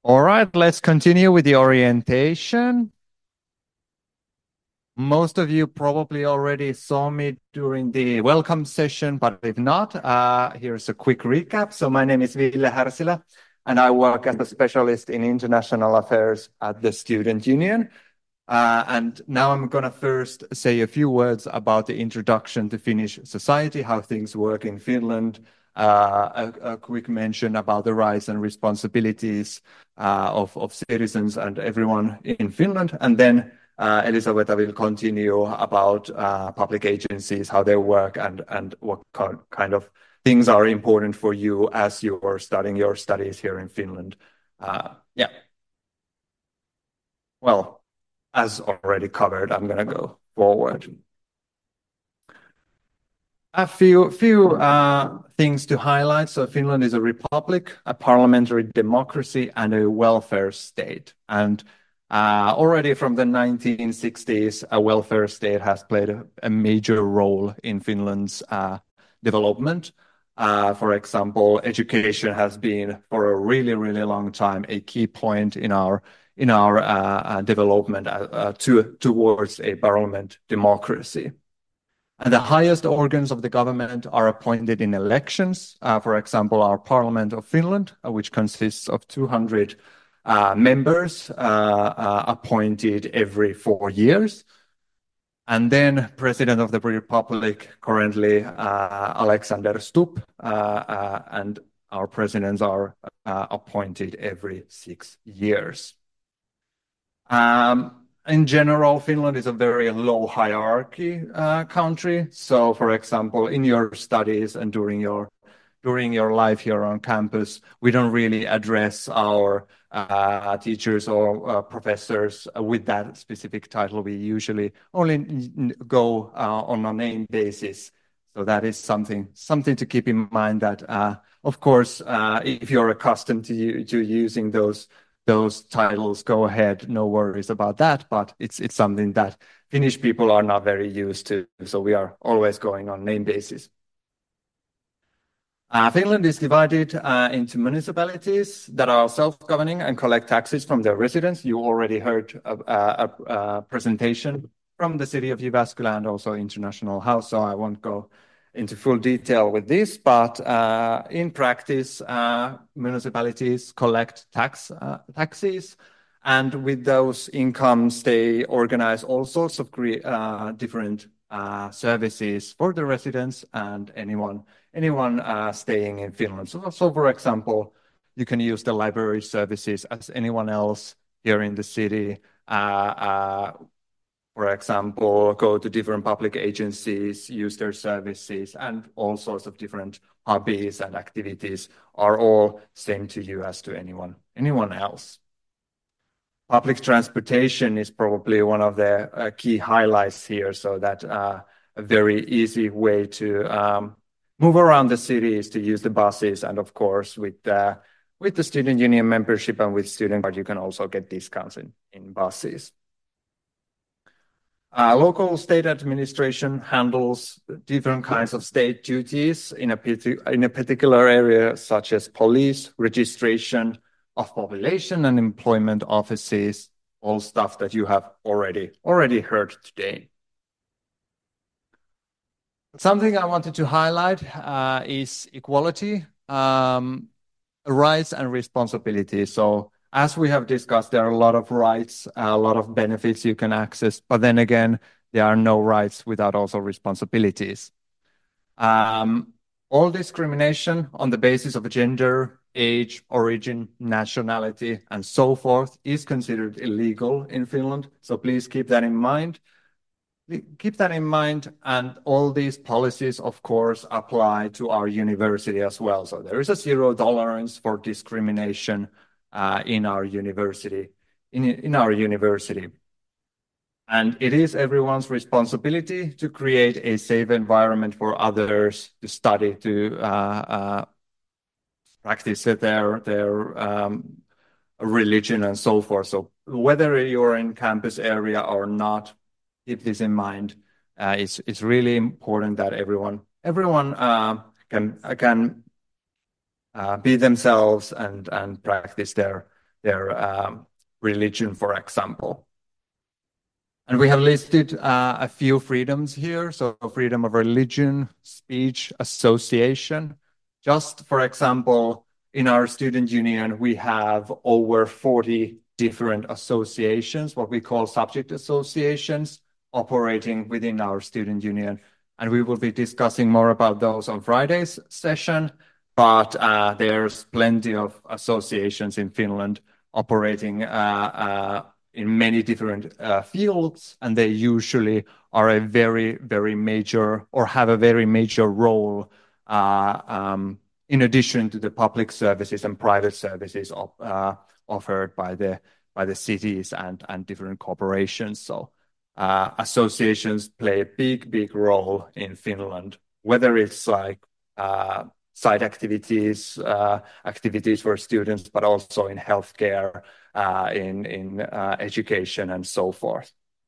All right, let's continue with the orientation. Most of you probably already saw me during the welcome session, but if not, here's a quick recap. So my name is Ville Härsilä, and I work as a specialist in international affairs at the Student Union. And now I'm going to first say a few words about the introduction to Finnish society, how things work in Finland, a quick mention about the rights and responsibilities of citizens and everyone in Finland. And then Elisabetta will continue about public agencies, how they work, and what kind of things are important for you as you're studying your studies here in Finland. Yeah. Well, as already covered, I'm going to go forward. A few things to highlight. So Finland is a republic, a parliamentary democracy, and a welfare state. And already from the 1960s, a welfare state has played a major role in Finland's development. For example, education has been for a really, really long time a key point in our development towards a parliament democracy. And the highest organs of the government are appointed in elections. For example, our Parliament of Finland, which consists of 200 members appointed every 4 years. And then President of the Republic, currently Alexander Stubb, and our presidents are appointed every 6 years. In general, Finland is a very low hierarchy country. So, for example, in your studies and during your life here on campus, we don't really address our teachers or professors with that specific title. We usually only go on a name basis. So that is something to keep in mind. That, of course, if you're accustomed to using those titles, go ahead, no worries about that, but it's something that Finnish people are not very used to, so we are always going on name basis. Finland is divided into municipalities that are self-governing and collect taxes from their residents. You already heard a presentation from the city of Jyväskylä and also International House, so I won't go into full detail with this, but in practice, municipalities collect taxes, and with those incomes, they organize all sorts of different services for the residents and anyone staying in Finland. So, for example, you can use the library services as anyone else here in the city. For example, go to different public agencies, use their services, and all sorts of different hobbies and activities are all same to you as to anyone else. Public transportation is probably one of the key highlights here, so that a very easy way to move around the city is to use the buses, and of course with the student union membership and with student card, you can also get discounts in buses. Local state administration handles different kinds of state duties in a particular area, such as police, registration of population and employment offices, all stuff that you have already heard today. Something I wanted to highlight is equality, rights and responsibilities. So, as we have discussed, there are a lot of rights, a lot of benefits you can access, but then again, there are no rights without also responsibilities. All discrimination on the basis of gender, age, origin, nationality, and so forth is considered illegal in Finland. So please keep that in mind. And all these policies, of course, apply to our university as well. So there is a zero tolerance for discrimination in our university. And it is everyone's responsibility to create a safe environment for others to study, to practice their religion and so forth. So whether you're in campus area or not, keep this in mind. It's really important that everyone can be themselves and practice their religion, for example. And we have listed a few freedoms here. So freedom of religion, speech, association. Just for example, in our student union, we have over 40 different associations, what we call subject associations, operating within our student union. And we will be discussing more about those on Friday's session. But there's plenty of associations in Finland operating in many different fields, and they usually are a very, very major or have a very major role in addition to the public services and private services offered by the cities and different corporations. So associations play a big role in Finland, whether it's like side activities, activities for students, but also in healthcare, in education, and so forth.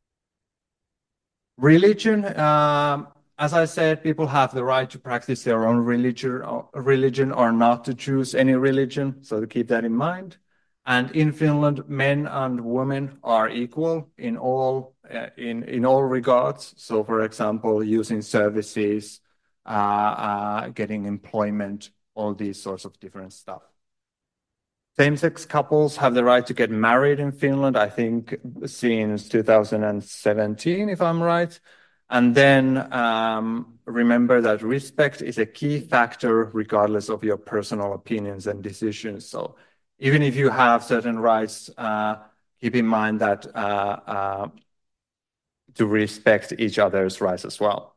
Religion, as I said, people have the right to practice their own religion or not to choose any religion, so to keep that in mind. And in Finland, men and women are equal in all regards. So, for example, using services, getting employment, all these sorts of different stuff. Same-sex couples have the right to get married in Finland, I think since 2017, if I'm right. And then remember that respect is a key factor regardless of your personal opinions and decisions. So even if you have certain rights, keep in mind that to respect each other's rights as well.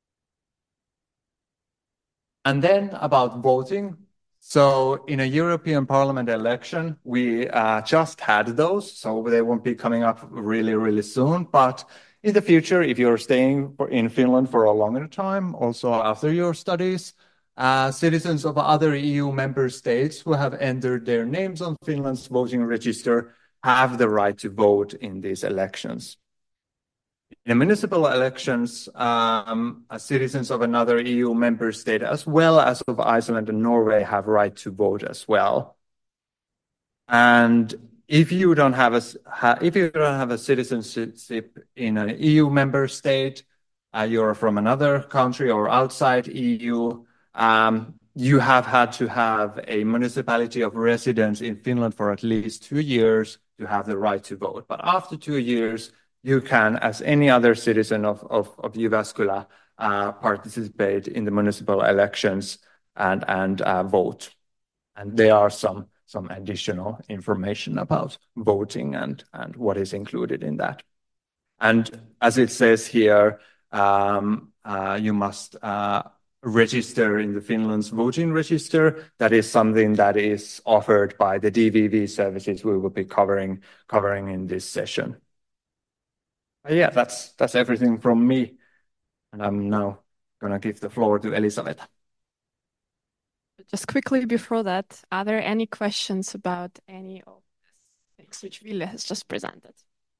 And then about voting. So in a European Parliament election, we just had those, so they won't be coming up really soon. But in the future, if you're staying in Finland for a longer time, also after your studies, citizens of other EU member states who have entered their names on Finland's voting register have the right to vote in these elections. In municipal elections, citizens of another EU member state, as well as of Iceland and Norway, have right to vote as well. And if you don't have a citizenship in an EU member state, you're from another country or outside EU, you have had to have a municipality of residence in Finland for at least 2 years to have the right to vote. But after 2 years, you can, as any other citizen of Jyväskylä, participate in the municipal elections and vote. And there are some additional information about voting and what is included in that. And as it says here, you must register in the Finland's voting register. That is something that is offered by the DVV services we will be covering in this session. Yeah, that's everything from me. And I'm now going to give the floor to Elisabetta. Just quickly before that, are there any questions about any of the things which Ville has just presented?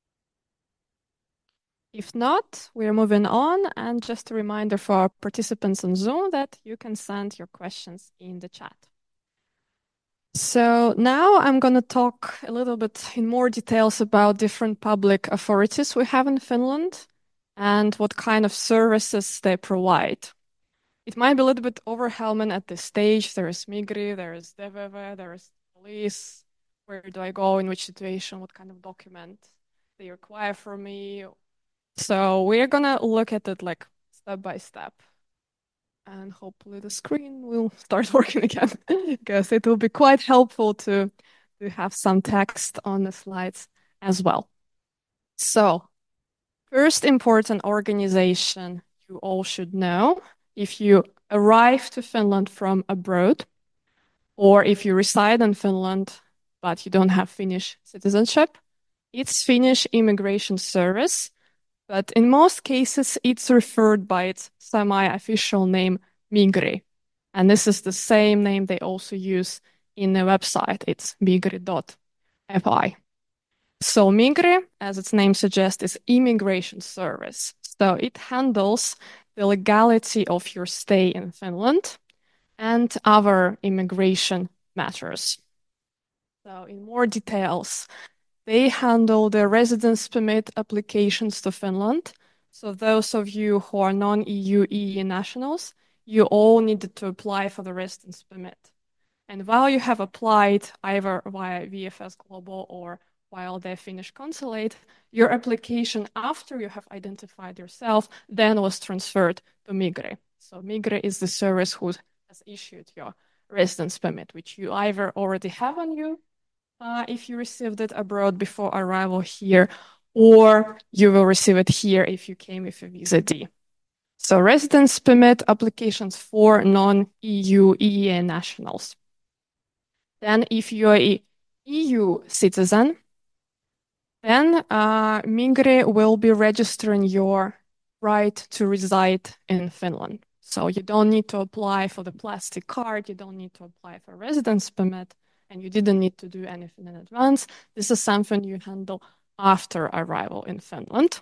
If not, we're moving on. And just a reminder for our participants on Zoom that you can send your questions in the chat. So now I'm going to talk a little bit in more details about different public authorities we have in Finland and what kind of services they provide. It might be a little bit overwhelming at this stage. There is Migri, there is DVV, there is police. Where do I go? In which situation? What kind of document they require from me? So we're going to look at it like step by step. And hopefully the screen will start working again because it will be quite helpful to have some text on the slides as well. So first important organization you all should know if you arrive to Finland from abroad or if you reside in Finland but you don't have Finnish citizenship, it's Finnish Immigration Service. But in most cases, it's referred by its semi-official name, Migri. And this is the same name they also use in the website. It's migri.fi. So Migri, as its name suggests, is immigration service. So it handles the legality of your stay in Finland and other immigration matters. So in more details, they handle the residence permit applications to Finland. So those of you who are non-EU EE nationals, you all needed to apply for the residence permit. And while you have applied either via VFS Global or while the Finnish consulate, your application after you have identified yourself then was transferred to Migri. So Migri is the service who has issued your residence permit, which you either already have on you if you received it abroad before arrival here, or you will receive it here if you came with a visa D. So residence permit applications for non-EU EEA nationals. Then if you're a EU citizen, then Migri will be registering your right to reside in Finland. So you don't need to apply for the plastic card, you don't need to apply for residence permit, and you didn't need to do anything in advance. This is something you handle after arrival in Finland.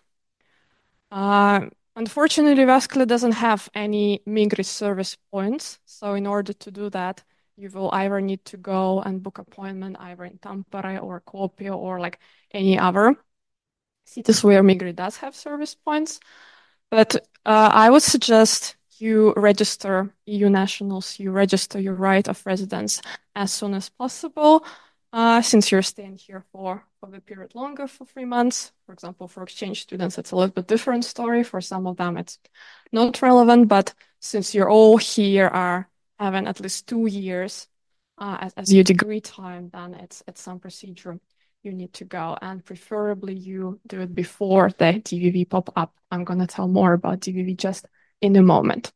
Unfortunately, Jyväskylä doesn't have any Migri service points. So in order to do that, you will either need to go and book appointment either in Tampere or Kuopio or like any other cities where Migri does have service points. But I would suggest you register EU nationals, you register your right of residence as soon as possible, since you're staying here for the period longer for 3 months. For example, for exchange students, it's a little bit different story. For some of them, it's not relevant, but since you're all here are having at least 2 years as your degree time, then it's some procedure you need to go, and preferably you do it before the DVV pop up. I'm going to tell more about DVV just in a moment.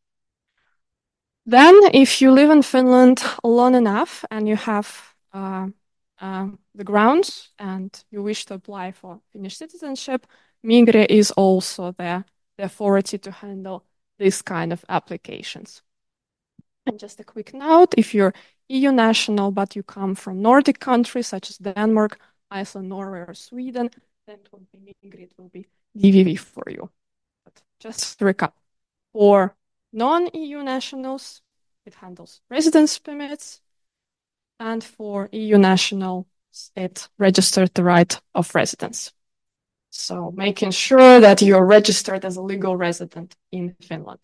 Then, if you live in Finland long enough and you have the grounds and you wish to apply for Finnish citizenship, Migri is also the authority to handle this kind of applications. And just a quick note, if you're EU national but you come from Nordic countries such as Denmark, Iceland, Norway, or Sweden, then it won't be Migri, it will be DVV for you. But just to recap, for non-EU nationals, it handles residence permits, and for EU nationals, it registers the right of residence. So making sure that you're registered as a legal resident in Finland.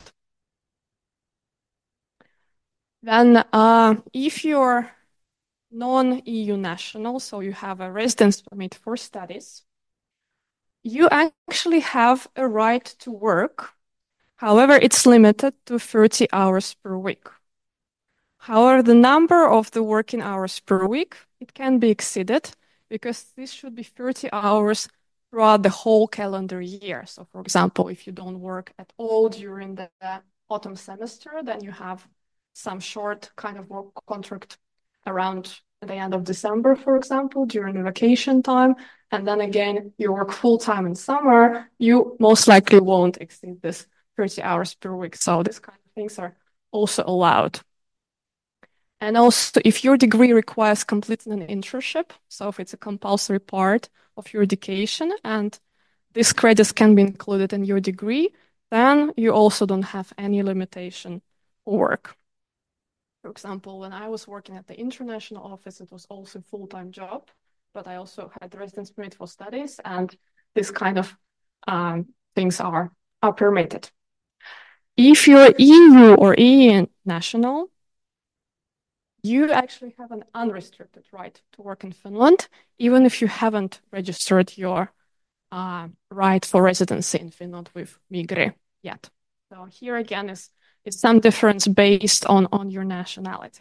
Then if you're non-EU national, so you have a residence permit for studies, you actually have a right to work. However, it's limited to 30 hours per week. However, the number of the working hours per week, it can be exceeded because this should be 30 hours throughout the whole calendar year. So for example, if you don't work at all during the autumn semester, then you have some short kind of work contract around the end of December, for example, during the vacation time. And then again, you work full time in summer, you most likely won't exceed this 30 hours per week. So these kind of things are also allowed. And also, if your degree requires completing an internship, so if it's a compulsory part of your education and these credits can be included in your degree, then you also don't have any limitation for work. For example, when I was working at the international office, it was also a full-time job, but I also had the residence permit for studies, and this kind of things are permitted. If you're EU or EE national, you actually have an unrestricted right to work in Finland, even if you haven't registered your right for residency in Finland with Migri yet. So here again is some difference based on your nationality.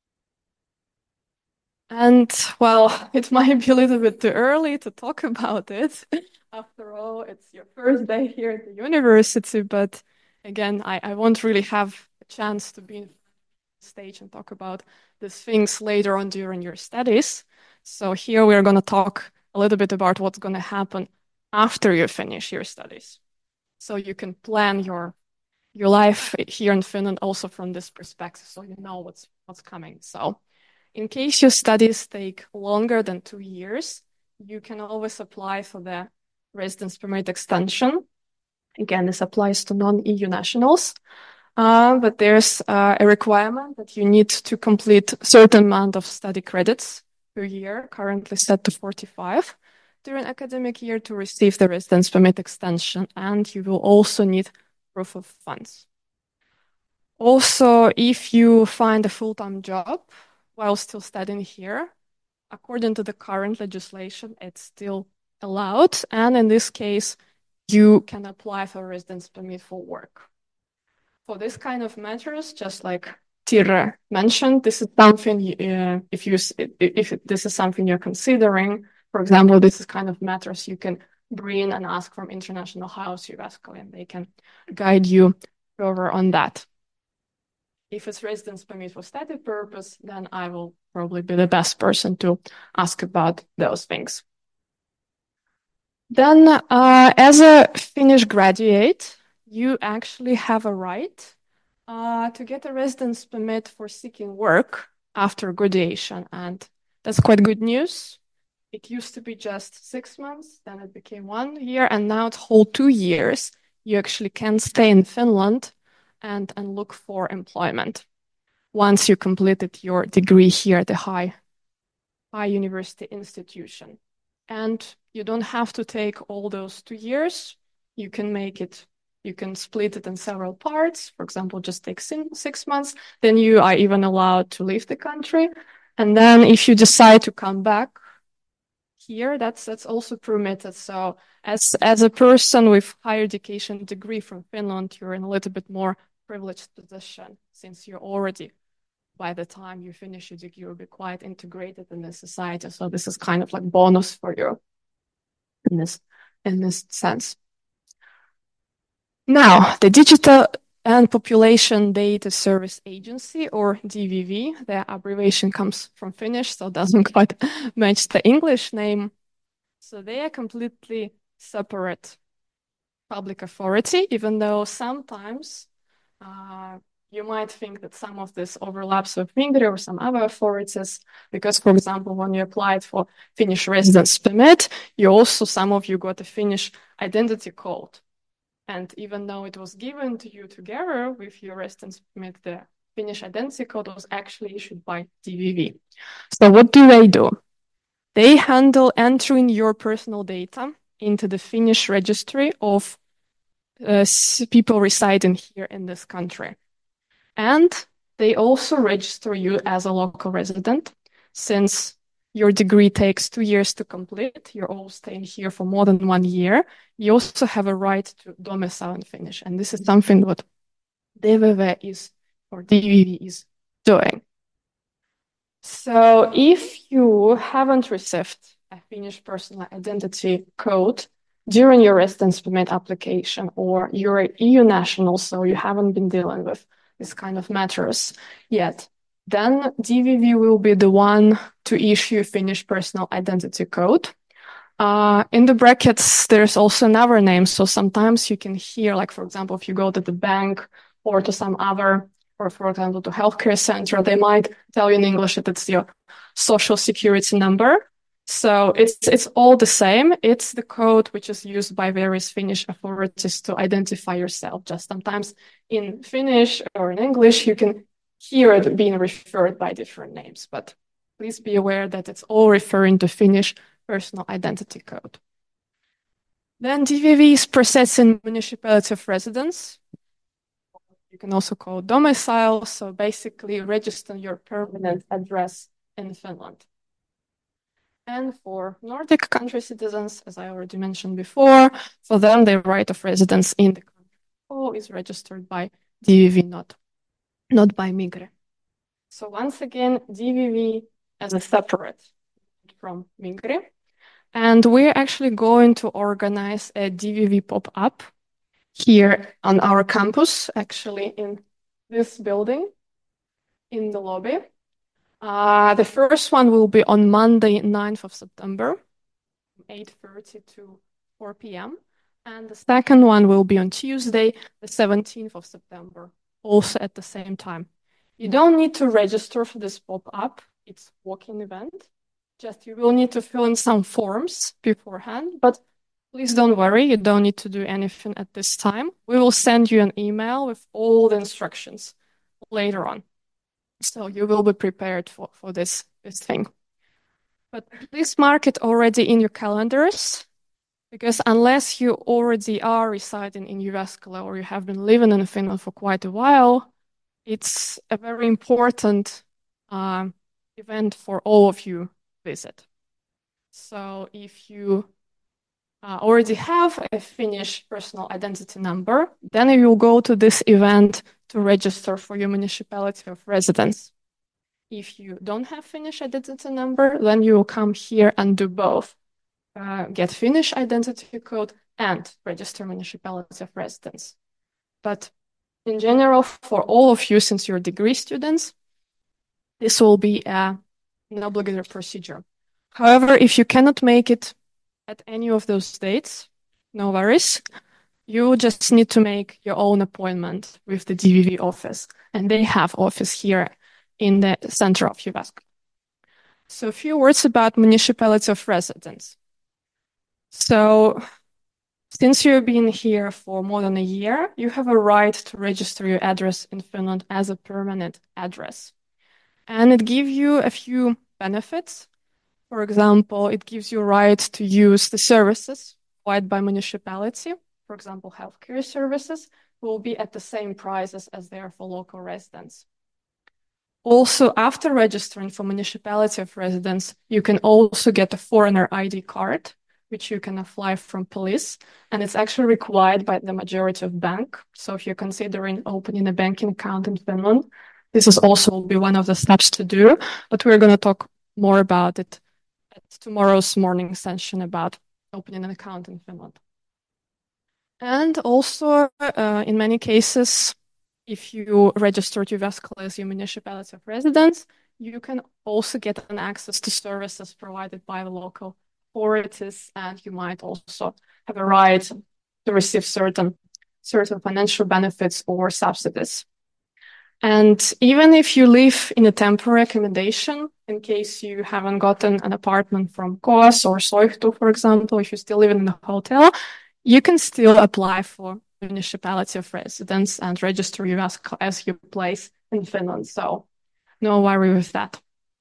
And well, it might be a little bit too early to talk about it. After all, it's your first day here at the university, but again, I won't really have a chance to be in the stage and talk about these things later on during your studies. So here we're going to talk a little bit about what's going to happen after you finish your studies. So you can plan your life here in Finland also from this perspective, so you know what's coming. So in case your studies take longer than 2 years, you can always apply for the residence permit extension. Again, this applies to non-EU nationals, but there's a requirement that you need to complete a certain amount of study credits per year, currently set to 45 during academic year to receive the residence permit extension, and you will also need proof of funds. Also, if you find a full-time job while still studying here, according to the current legislation, it's still allowed, and in this case, you can apply for a residence permit for work. For this kind of matters, just like Tira mentioned, this is something if this is something you're considering. For example, this is kind of matters you can bring and ask from International House UNESCO, and they can guide you further on that. If it's residence permit for study purpose, then I will probably be the best person to ask about those things. Then, as a Finnish graduate, you actually have a right to get a residence permit for seeking work after graduation, and that's quite good news. It used to be just 6 months, then it became 1 year, and now it's whole 2 years. You actually can stay in Finland and look for employment once you completed your degree here at the high university institution. And you don't have to take all those 2 years. You can split it in several parts. For example, just take 6 months. Then you are even allowed to leave the country. And then if you decide to come back here, that's also permitted. So as a person with higher education degree from Finland, you're in a little bit more privileged position since you're already, by the time you finish your degree, you'll be quite integrated in the society. So this is kind of like bonus for you in this sense. Now, the Digital and Population Data Service Agency, or DVV, the abbreviation comes from Finnish, so it doesn't quite match the English name. So they are completely separate public authority, even though sometimes you might think that some of this overlaps with Migri or some other authorities, because, for example, when you applied for Finnish residence permit, some of you got a Finnish identity code. And even though it was given to you together with your residence permit, the Finnish identity code was actually issued by DVV. So what do? They handle entering your personal data into the Finnish registry of people residing here in this country. And they also register you as a local resident. Since your degree takes 2 years to complete, you're all staying here for more than 1 year, you also have a right to domicile in Finnish. And this is something what DVV is doing. So if you haven't received a Finnish personal identity code during your residence permit application, or you're an EU national, so you haven't been dealing with this kind of matters yet, then DVV will be the one to issue Finnish personal identity code. In the brackets, there's also another name. So sometimes you can hear, like, for example, if you go to the bank or to some other, or for example, to healthcare center, they might tell you in English that it's your social security number. So it's all the same. It's the code which is used by various Finnish authorities to identify yourself. Just sometimes in Finnish or in English, you can hear it being referred by different names. But please be aware that it's all referring to Finnish personal identity code. Then DVV is processing municipality of residence. You can also call domicile. So basically register your permanent address in Finland. And for Nordic country citizens, as I already mentioned before, for them, the right of residence in the country is registered by DVV, not by Migri. So once again, DVV as a separate from Migri. And we're actually going to organize a DVV pop-up here on our campus, actually in this building, in the lobby. The first one will be on Monday, 9th of September, from 8:30 to 4 p.m. And the second one will be on Tuesday, the 17th of September, also at the same time. You don't need to register for this pop-up. It's a walk-in event. Just you will need to fill in some forms beforehand, but please don't worry. You don't need to do anything at this time. We will send you an email with all the instructions later on. So you will be prepared for this thing. But please mark it already in your calendars, because unless you already are residing in Jyväskylä or you have been living in Finland for quite a while, it's a very important event for all of you visit. So if you already have a Finnish personal identity number, then you will go to this event to register for your municipality of residence. If you don't have Finnish identity number, then you will come here and do both. Get Finnish identity code and register municipality of residence. But in general, for all of you, since you're degree students, this will be an obligatory procedure. However, if you cannot make it at any of those dates, no worries. You just need to make your own appointment with the DVV office, and they have office here in the center of Jyväskylä. So a few words about municipality of residence. So since you've been here for more than a year, you have a right to register your address in Finland as a permanent address. And it gives you a few benefits. For example, it gives you right to use the services provided by municipality. For example, healthcare services will be at the same prices as they are for local residents. Also, after registering for municipality of residence, you can also get a foreigner ID card, which you can apply from police, and it's actually required by the majority of bank. So if you're considering opening a banking account in Finland, this is also will be one of the steps to do, but we're going to talk more about it at tomorrow's morning session about opening an account in Finland. And also, in many cases, if you register to Jyväskylä as your municipality of residence, you can also get an access to services provided by the local authorities, and you might also have a right to receive certain financial benefits or subsidies. And even if you live in a temporary accommodation, in case you haven't gotten an apartment from KOAS or Soihtu, for example, if you still live in a hotel, you can still apply for municipality of residence and register Jyväskylä as your place in Finland. So no worry with that.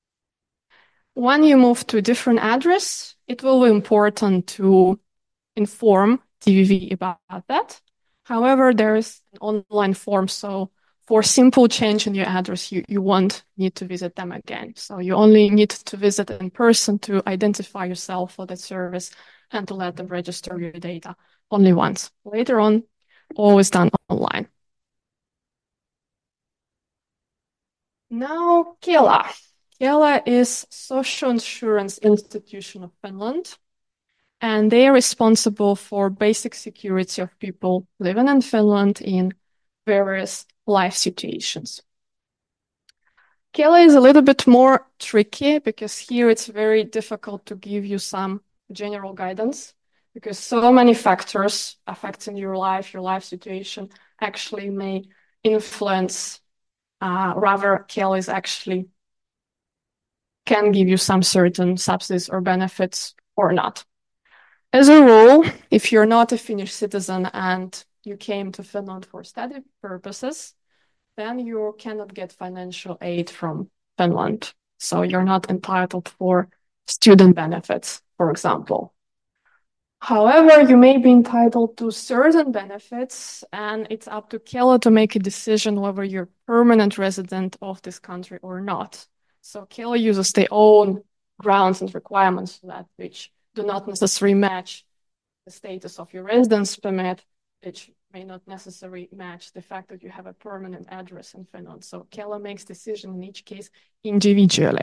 When you move to a different address, it will be important to inform DVV about that. However, there is an online form, so for simple change in your address, you won't need to visit them again. So you only need to visit in person to identify yourself for that service and to let them register your data only once. Later on, always done online. Now, Kela. Kela is Social Insurance Institution of Finland, and they are responsible for basic security of people living in Finland in various life situations. Kela is a little bit more tricky because here it's very difficult to give you some general guidance because so many factors affecting your life situation actually may influence, rather Kela is actually can give you some certain subsidies or benefits or not. As a rule, if you're not a Finnish citizen and you came to Finland for study purposes, then you cannot get financial aid from Finland. So you're not entitled for student benefits, for example. However, you may be entitled to certain benefits, and it's up to Kela to make a decision whether you're permanent resident of this country or not. So Kela uses their own grounds and requirements for that, which do not necessarily match the status of your residence permit, which may not necessarily match the fact that you have a permanent address in Finland. So Kela makes decision in each case individually.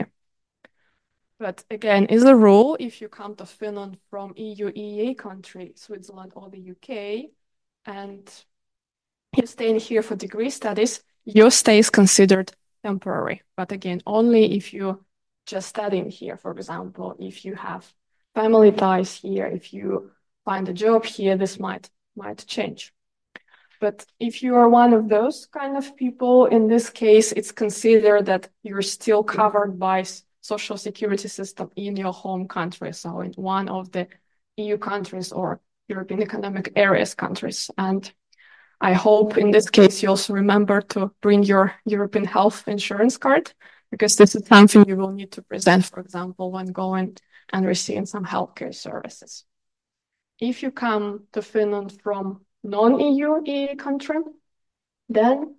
But again, as a rule, if you come to Finland from EU, EEA country, Switzerland or the UK, and you're staying here for degree studies, your stay is considered temporary. But again, only if you're just studying here, for example, if you have family ties here, if you find a job here, this might change. But if you are one of those kind of people, in this case, it's considered that you're still covered by social security system in your home country. So in one of the EU countries or European Economic Areas countries. And I hope in this case, you also remember to bring your European health insurance card because this is something you will need to present, for example, when going and receiving some healthcare services. If you come to Finland from non-EU EE country, then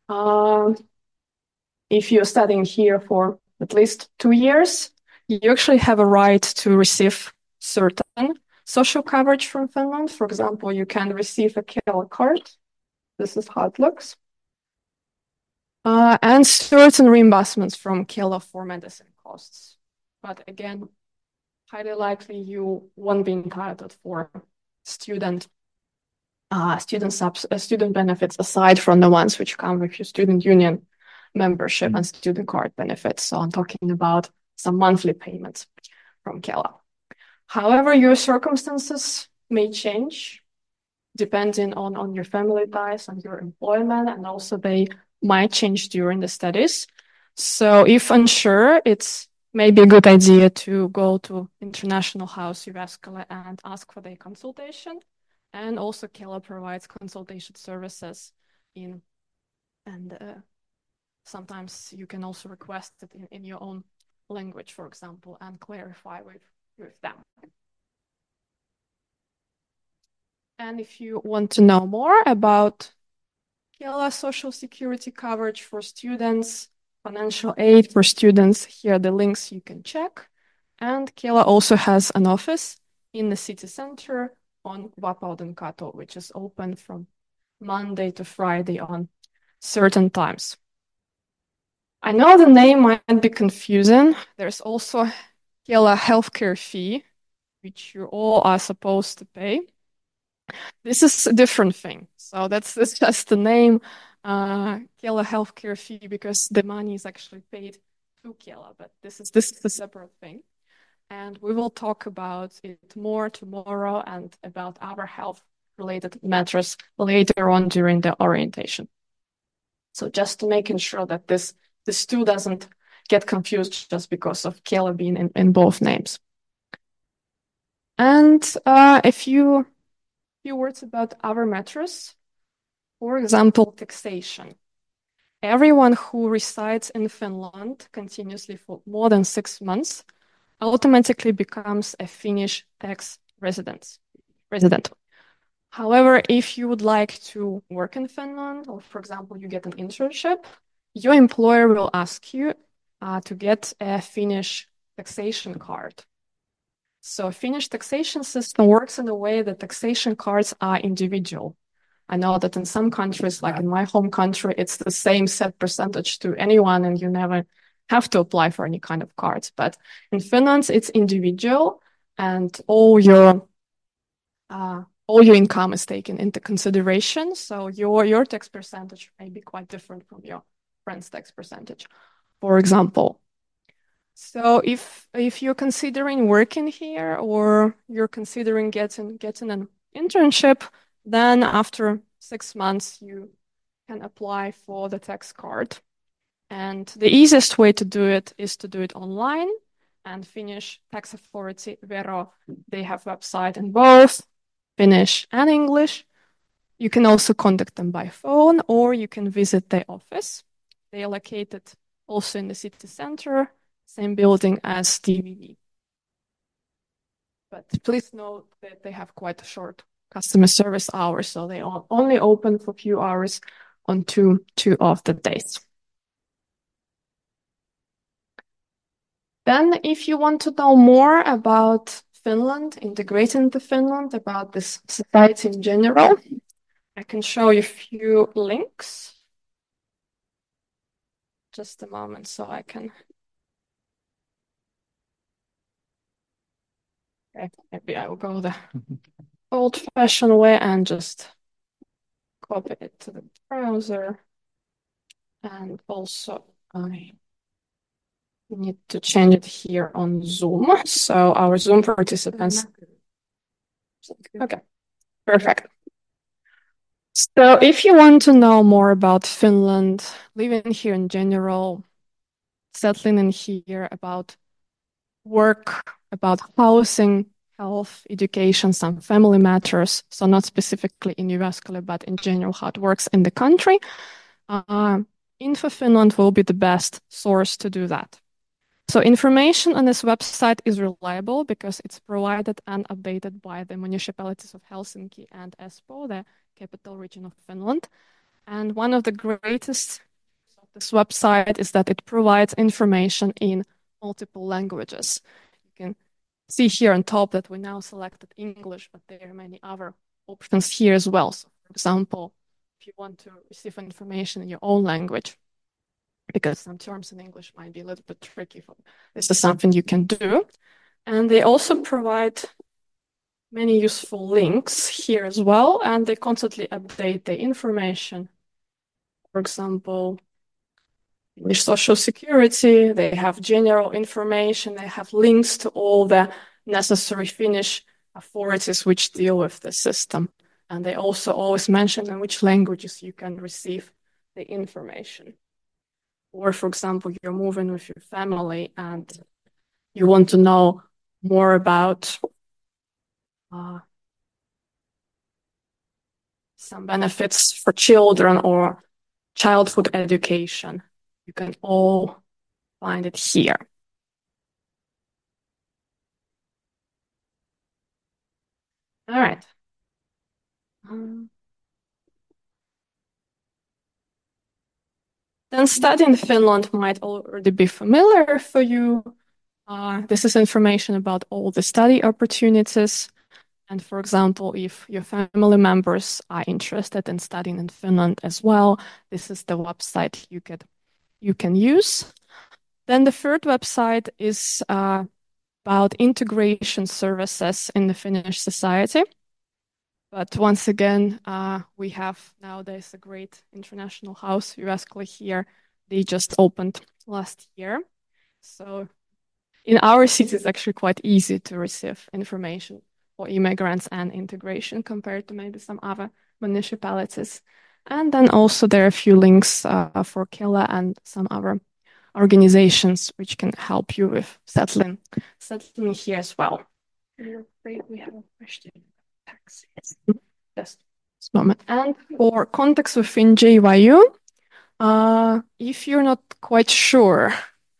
if you're studying here for at least 2 years, you actually have a right to receive certain social coverage from Finland. For example, you can receive a Kela card. This is how it looks. And certain reimbursements from Kela for medicine costs. But again, highly likely you won't be entitled for student benefits aside from the ones which come with your student union membership and student card benefits. So I'm talking about some monthly payments from Kela. However, your circumstances may change depending on your family ties and your employment, and also they might change during the studies. So if unsure, it's maybe a good idea to go to International House Jyväskylä and ask for their consultation. And also Kela provides consultation services sometimes you can also request it in your own language, for example, and clarify with them. And if you want to know more about Kela social security coverage for students, financial aid for students, here are the links you can check. And Kela also has an office in the city center on Vapauden Katu, which is open from Monday to Friday on certain times. I know the name might be confusing. There's also Kela healthcare fee, which you all are supposed to pay. This is a different thing. So that's just the name, Kela healthcare fee, because the money is actually paid to Kela, but this is a separate thing. And we will talk about it more tomorrow and about our health-related matters later on during the orientation. So just to making sure that this too doesn't get confused just because of Kela being in both names. And a few words about our matters. For example, taxation. Everyone who resides in Finland continuously for more than 6 months automatically becomes a Finnish tax resident. However, if you would like to work in Finland, or for example, you get an internship, your employer will ask you to get a Finnish taxation card. So Finnish taxation system works in a way that taxation cards are individual. I know that in some countries, like in my home country, it's the same set percentage to anyone and you never have to apply for any kind of cards. But in Finland, it's individual and all your income is taken into consideration. So your tax percentage may be quite different from your friend's tax percentage, for example. So if you're considering working here or you're considering getting an internship, then after 6 months you can apply for the tax card. And the easiest way to do it is to do it online. And Finnish tax authority Vero, they have website in both Finnish and English. You can also contact them by phone or you can visit their office. They are located also in the city center, same building as DVD. But please note that they have quite a short customer service hours, so they are only open for a few hours on two of the days. Then if you want to know more about Finland, integrating into Finland, about this society in general, I can show you a few links. Just a moment so I can... Okay, maybe I will go the old-fashioned way and just copy it to the browser. And also I need to change it here on Zoom. So our Zoom participants... Okay, perfect. So if you want to know more about Finland, living here in general, settling in here, about work, about housing, health, education, some family matters, so not specifically in Jyväskylä, but in general how it works in the country. Info Finland will be the best source to do that. So information on this website is reliable because it's provided and updated by the municipalities of Helsinki and Espoo, the capital region of Finland. And one of the greatest of this website is that it provides information in multiple languages. You can see here on top that we now selected English, but there are many other options here as well. So, for example, if you want to receive information in your own language, because some terms in English might be a little bit tricky, this is something you can do. And they also provide many useful links here as well, and they constantly update the information. For example, Finnish Social Security, they have general information, they have links to all the necessary Finnish authorities which deal with the system. And they also always mention in which languages you can receive the information. Or, for example, you're moving with your family and you want to know more about some benefits for children or childhood education. You can all find it here. All right. Then study in Finland might already be familiar for you. This is information about all the study opportunities. And for example, if your family members are interested in studying in Finland as well, this is the website you can use. Then the third website is about integration services in the Finnish society. But once again, we have nowadays a great international house, Jyväskylä here. They just opened last year. So in our city, it's actually quite easy to receive information for immigrants and integration compared to maybe some other municipalities. And then also there are a few links for Kela and some other organizations which can help you with settling here as well. I'm afraid we have a question. Taxes. Just this moment. And for contacts within JYU, if you're not quite sure,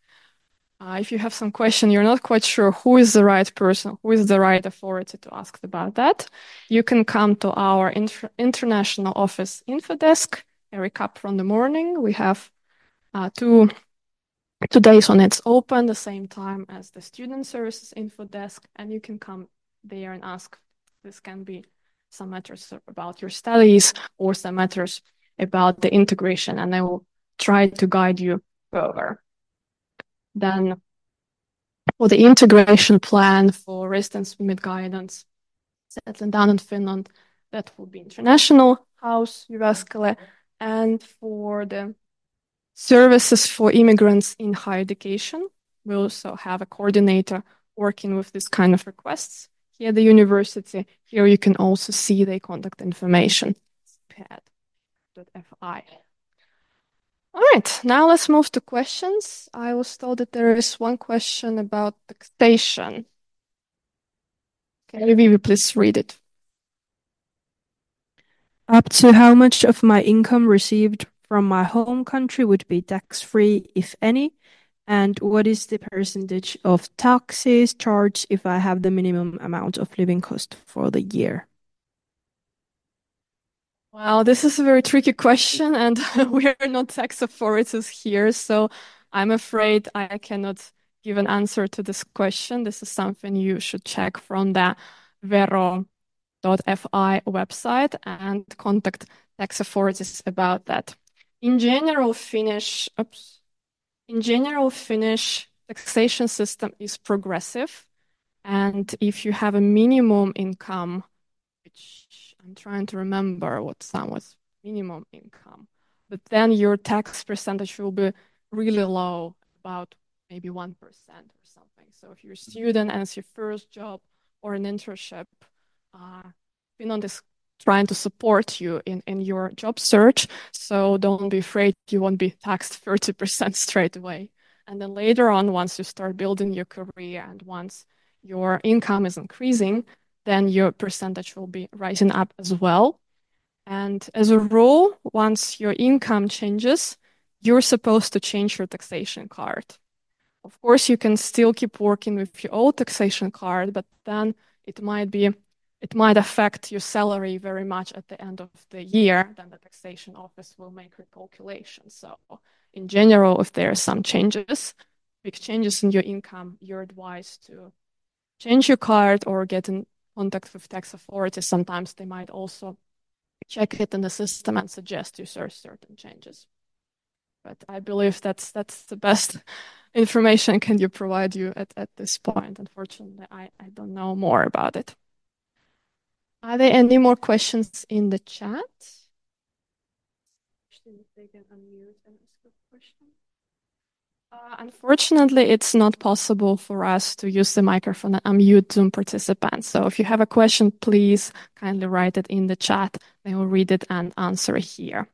if you have some question, you're not quite sure who is the right person, who is the right authority to ask about that, you can come to our international office info desk every cup from the morning. We have 2 days when it's open, the same time as the student services info desk, and you can come there and ask. This can be some matters about your studies or some matters about the integration, and I will try to guide you further. Then for the integration plan for residence permit guidance, settling down in Finland, that will be International House, Jyväskylä, and for the services for immigrants in higher education, we also have a coordinator working with this kind of requests. Here at the university, here you can also see the contact information. Pad.fi. All right, now let's move to questions. I was told that there is one question about taxation. Can you please read it? Up to how much of my income received from my home country would be tax-free, if any? And what is the percentage of taxes charged if I have the minimum amount of living cost for the year? Well, this is a very tricky question, and we are not tax authorities here, so I'm afraid I cannot give an answer to this question. This is something you should check from the vero.fi website and contact tax authorities about that. In general, Finnish taxation system is progressive, and if you have a minimum income, which I'm trying to remember what sum was minimum income, but then your tax percentage will be really low, about maybe 1% or something. So if you're a student and it's your first job or an internship, Finland is trying to support you in your job search. So don't be afraid you won't be taxed 30% straight away. And then later on, once you start building your career and once your income is increasing, then your percentage will be rising up as well. And as a rule, once your income changes, you're supposed to change your taxation card. Of course, you can still keep working with your old taxation card, but then it might affect your salary very much at the end of the year. Then the taxation office will make recalculations. So in general, if there are some changes, big changes in your income, you're advised to change your card or get in contact with tax authorities. Sometimes they might also check it in the system and suggest you certain changes. But I believe that's the best information can you provide you at this point. Unfortunately, I don't know more about it. Are there any more questions in the chat? They can unmute and ask a question. Unfortunately, it's not possible for us to use the microphone and unmute Zoom participants. So if you have a question, please kindly write it in the chat. Then we'll read it and answer it here.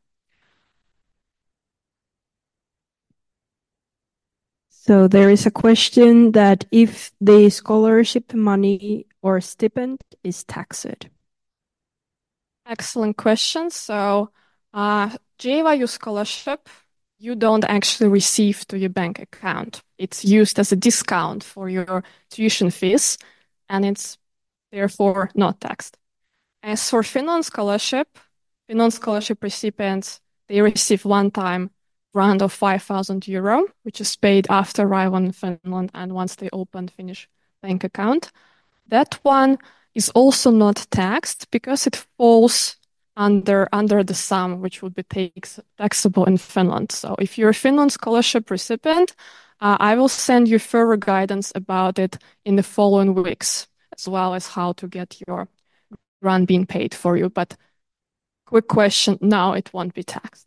So there is a question that if the scholarship money or stipend is taxed. Excellent question. So JVU scholarship, you don't actually receive to your bank account. It's used as a discount for your tuition fees, and it's therefore not taxed. As for Finland scholarship recipients, they receive one-time grant of €5,000, which is paid after arrival in Finland and once they open Finnish bank account. That one is also not taxed because it falls under the sum, which would be taxable in Finland. So if you're a Finland scholarship recipient, I will send you further guidance about it in the following weeks, as well as how to get your grant being paid for you. But quick question, no, it won't be taxed.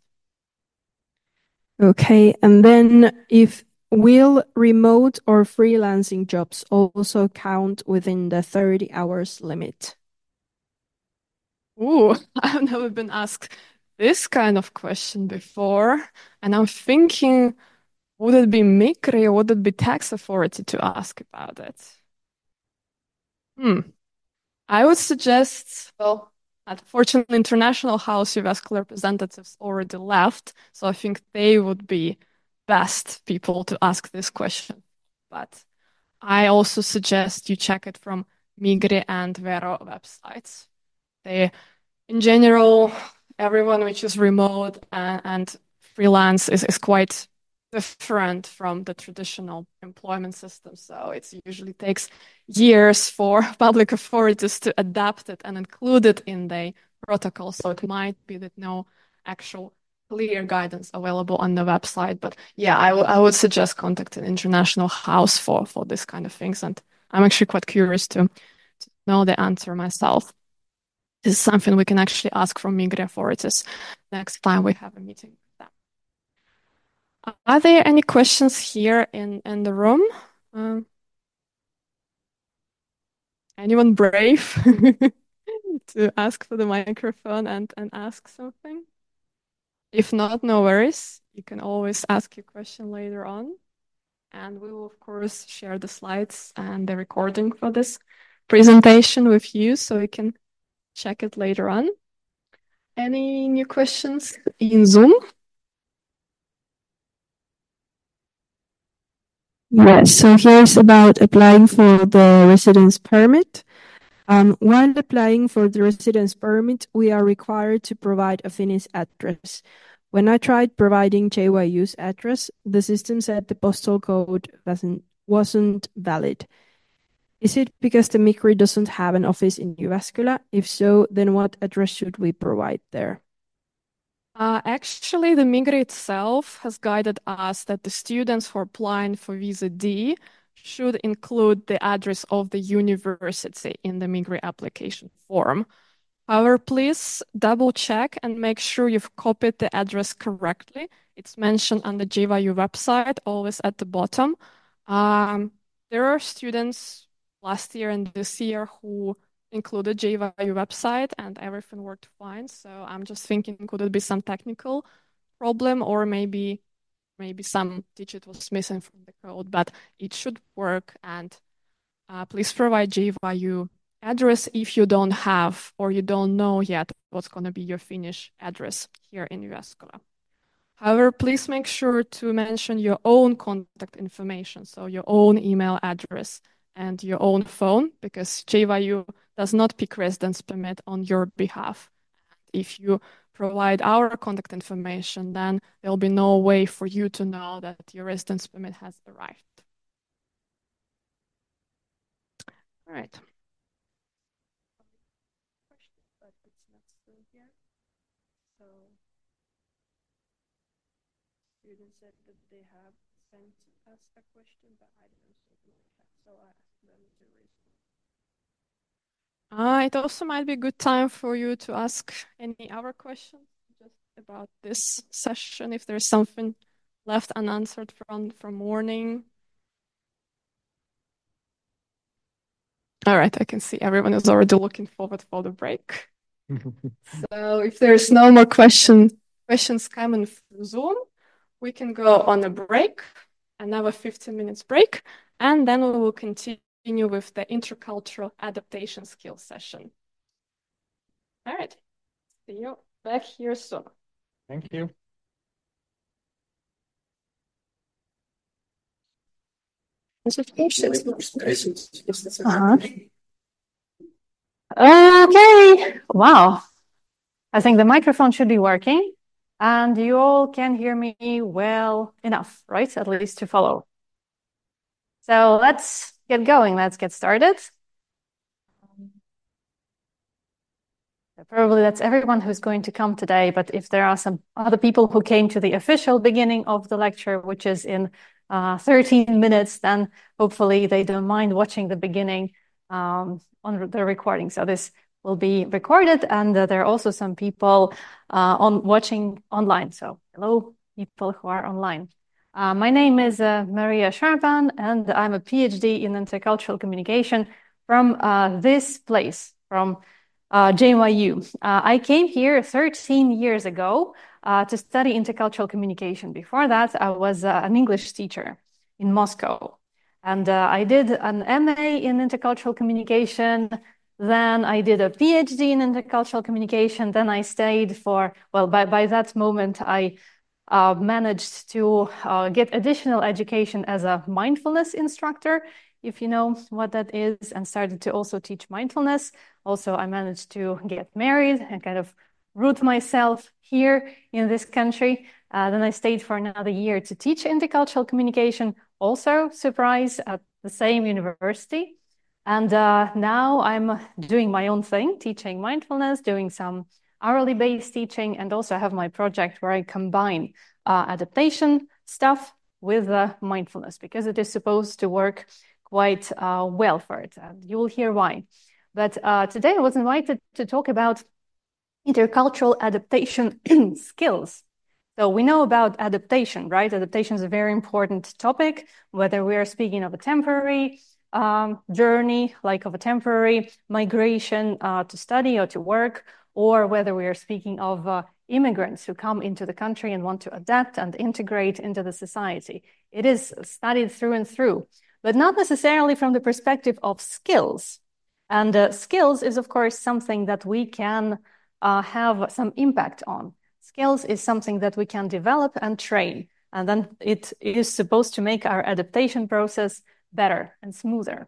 Okay, and then will remote or freelancing jobs also count within the 30 hours limit? Ooh, I've never been asked this kind of question before. And I'm thinking, would it be Migri or would it be tax authority to ask about it? I would suggest, well, unfortunately, International House Vascular representatives already left, so I think they would be best people to ask this question. But I also suggest you check it from Migri and Vero websites. In general, everyone which is remote and freelance is quite different from the traditional employment system. So it usually takes years for public authorities to adapt it and include it in the protocol. So it might be that no actual clear guidance available on the website. But yeah, I would suggest contacting International House for this kind of things. And I'm actually quite curious to know the answer myself. This is something we can actually ask from Migri authorities next time we have a meeting with them. Are there any questions here in the room? Anyone brave to ask for the microphone and ask something? If not, no worries. You can always ask your question later on. And we will, of course, share the slides and the recording for this presentation with you so you can check it later on. Any new questions in Zoom? Yes, so here's about applying for the residence permit. While applying for the residence permit, we are required to provide a Finnish address. When I tried providing JYU's address, the system said the postal code wasn't valid. Is it because the Migri doesn't have an office in Jyväskylä? If so, then what address should we provide there? Actually, the Migri itself has guided us that the students who are applying for Visa D should include the address of the university in the Migri application form. However, please double check and make sure you've copied the address correctly. It's mentioned on the JVU website, always at the bottom. There are students last year and this year who included JVU website and everything worked fine. So I'm just thinking, could it be some technical problem or maybe some digit was missing from the code, but it should work. And please provide JVU address if you don't have or you don't know yet what's going to be your Finnish address here in Jyväskylä. However, please make sure to mention your own contact information, so your own email address and your own phone, because JYU does not pick residence permit on your behalf. If you provide our contact information, then there'll be no way for you to know that your residence permit has arrived. All right. Students said that they have sent us a question, but I didn't see it in the chat, so I asked them to respond. It also might be a good time for you to ask any other questions just about this session, if there's something left unanswered from morning. All right, I can see everyone is already looking forward for the break. So if there's no more questions coming through Zoom, we can go on a break, another 15 minutes break, and then we will continue with the intercultural adaptation skills session. All right, see you back here soon. Thank you. Okay, wow. I think the microphone should be working and you all can hear me well enough, right? At least to follow. So let's get going. Let's get started. Probably that's everyone who's going to come today, but if there are some other people who came to the official beginning of the lecture, which is in 13 minutes, then hopefully they don't mind watching the beginning on the recording. So this will be recorded, and there are also some people watching online. So hello, people who are online. My name is Maria Sharban, and I'm a PhD in intercultural communication from this place, from JYU. I came here 13 years ago to study intercultural communication. Before that, I was an English teacher in Moscow. And I did an MA in intercultural communication. Then I did a PhD in intercultural communication. Then I stayed for, well, by that moment, I managed to get additional education as a mindfulness instructor, if you know what that is, and started to also teach mindfulness. Also, I managed to get married and kind of root myself here in this country. Then I stayed for another year to teach intercultural communication, also, surprise, at the same university. And now I'm doing my own thing, teaching mindfulness, doing some hourly based teaching, and also have my project where I combine adaptation stuff with mindfulness, because it is supposed to work quite well for it. And you will hear why. But today I was invited to talk about intercultural adaptation skills. So we know about adaptation, right? Adaptation is a very important topic, whether we are speaking of a temporary journey, like of a temporary migration to study or to work, or whether we are speaking of immigrants who come into the country and want to adapt and integrate into the society. It is studied through and through, but not necessarily from the perspective of skills. And skills is, of course, something that we can have some impact on. Skills is something that we can develop and train, and then it is supposed to make our adaptation process better and smoother.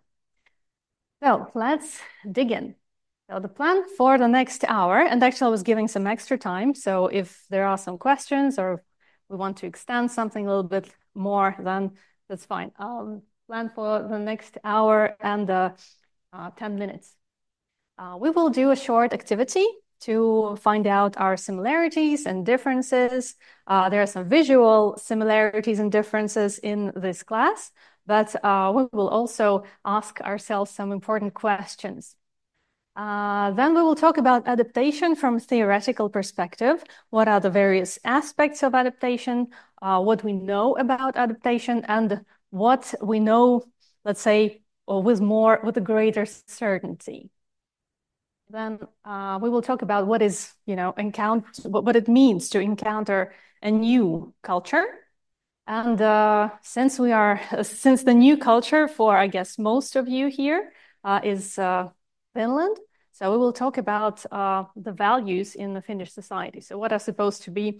So let's dig in. So the plan for the next hour, and actually I was giving some extra time, so if there are some questions or we want to extend something a little bit more, then that's fine. Plan for the next hour and 10 minutes. We will do a short activity to find out our similarities and differences. There are some visual similarities and differences in this class, but we will also ask ourselves some important questions. Then we will talk about adaptation from a theoretical perspective. What are the various aspects of adaptation, what we know about adaptation, and what we know, let's say, or with a greater certainty. Then we will talk about what is, what it means to encounter a new culture. And since the new culture for, I guess, most of you here is Finland, so we will talk about the values in the Finnish society. So what are supposed to be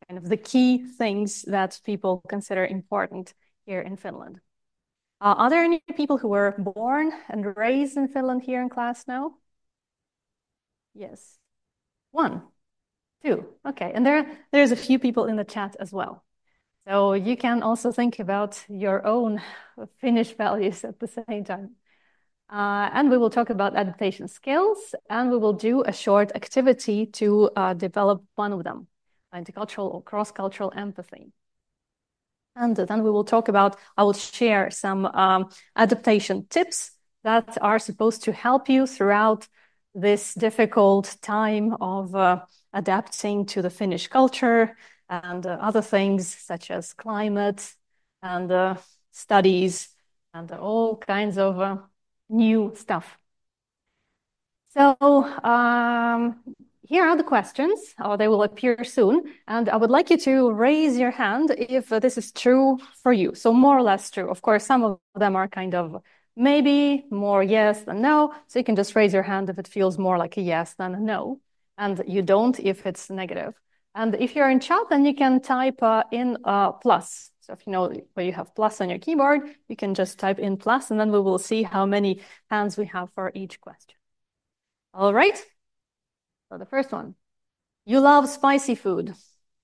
kind of the key things that people consider important here in Finland. Are there any people who were born and raised in Finland here in class now? Yes. 1, 2. Okay. And there's a few people in the chat as well. So you can also think about your own Finnish values at the same time. And we will talk about adaptation skills, and we will do a short activity to develop one of them, intercultural or cross-cultural empathy. And then we will talk about, I will share some adaptation tips that are supposed to help you throughout this difficult time of adapting to the Finnish culture and other things such as climate and studies and all kinds of new stuff. So here are the questions, or they will appear soon. And I would like you to raise your hand if this is true for you. So more or less true. Of course, some of them are kind of maybe more yes than no. So you can just raise your hand if it feels more like a yes than a no. And you don't if it's negative. And if you're in chat, then you can type in plus. So if you know where you have plus on your keyboard, you can just type in plus, and then we will see how many hands we have for each question. All right. So the first one, you love spicy food.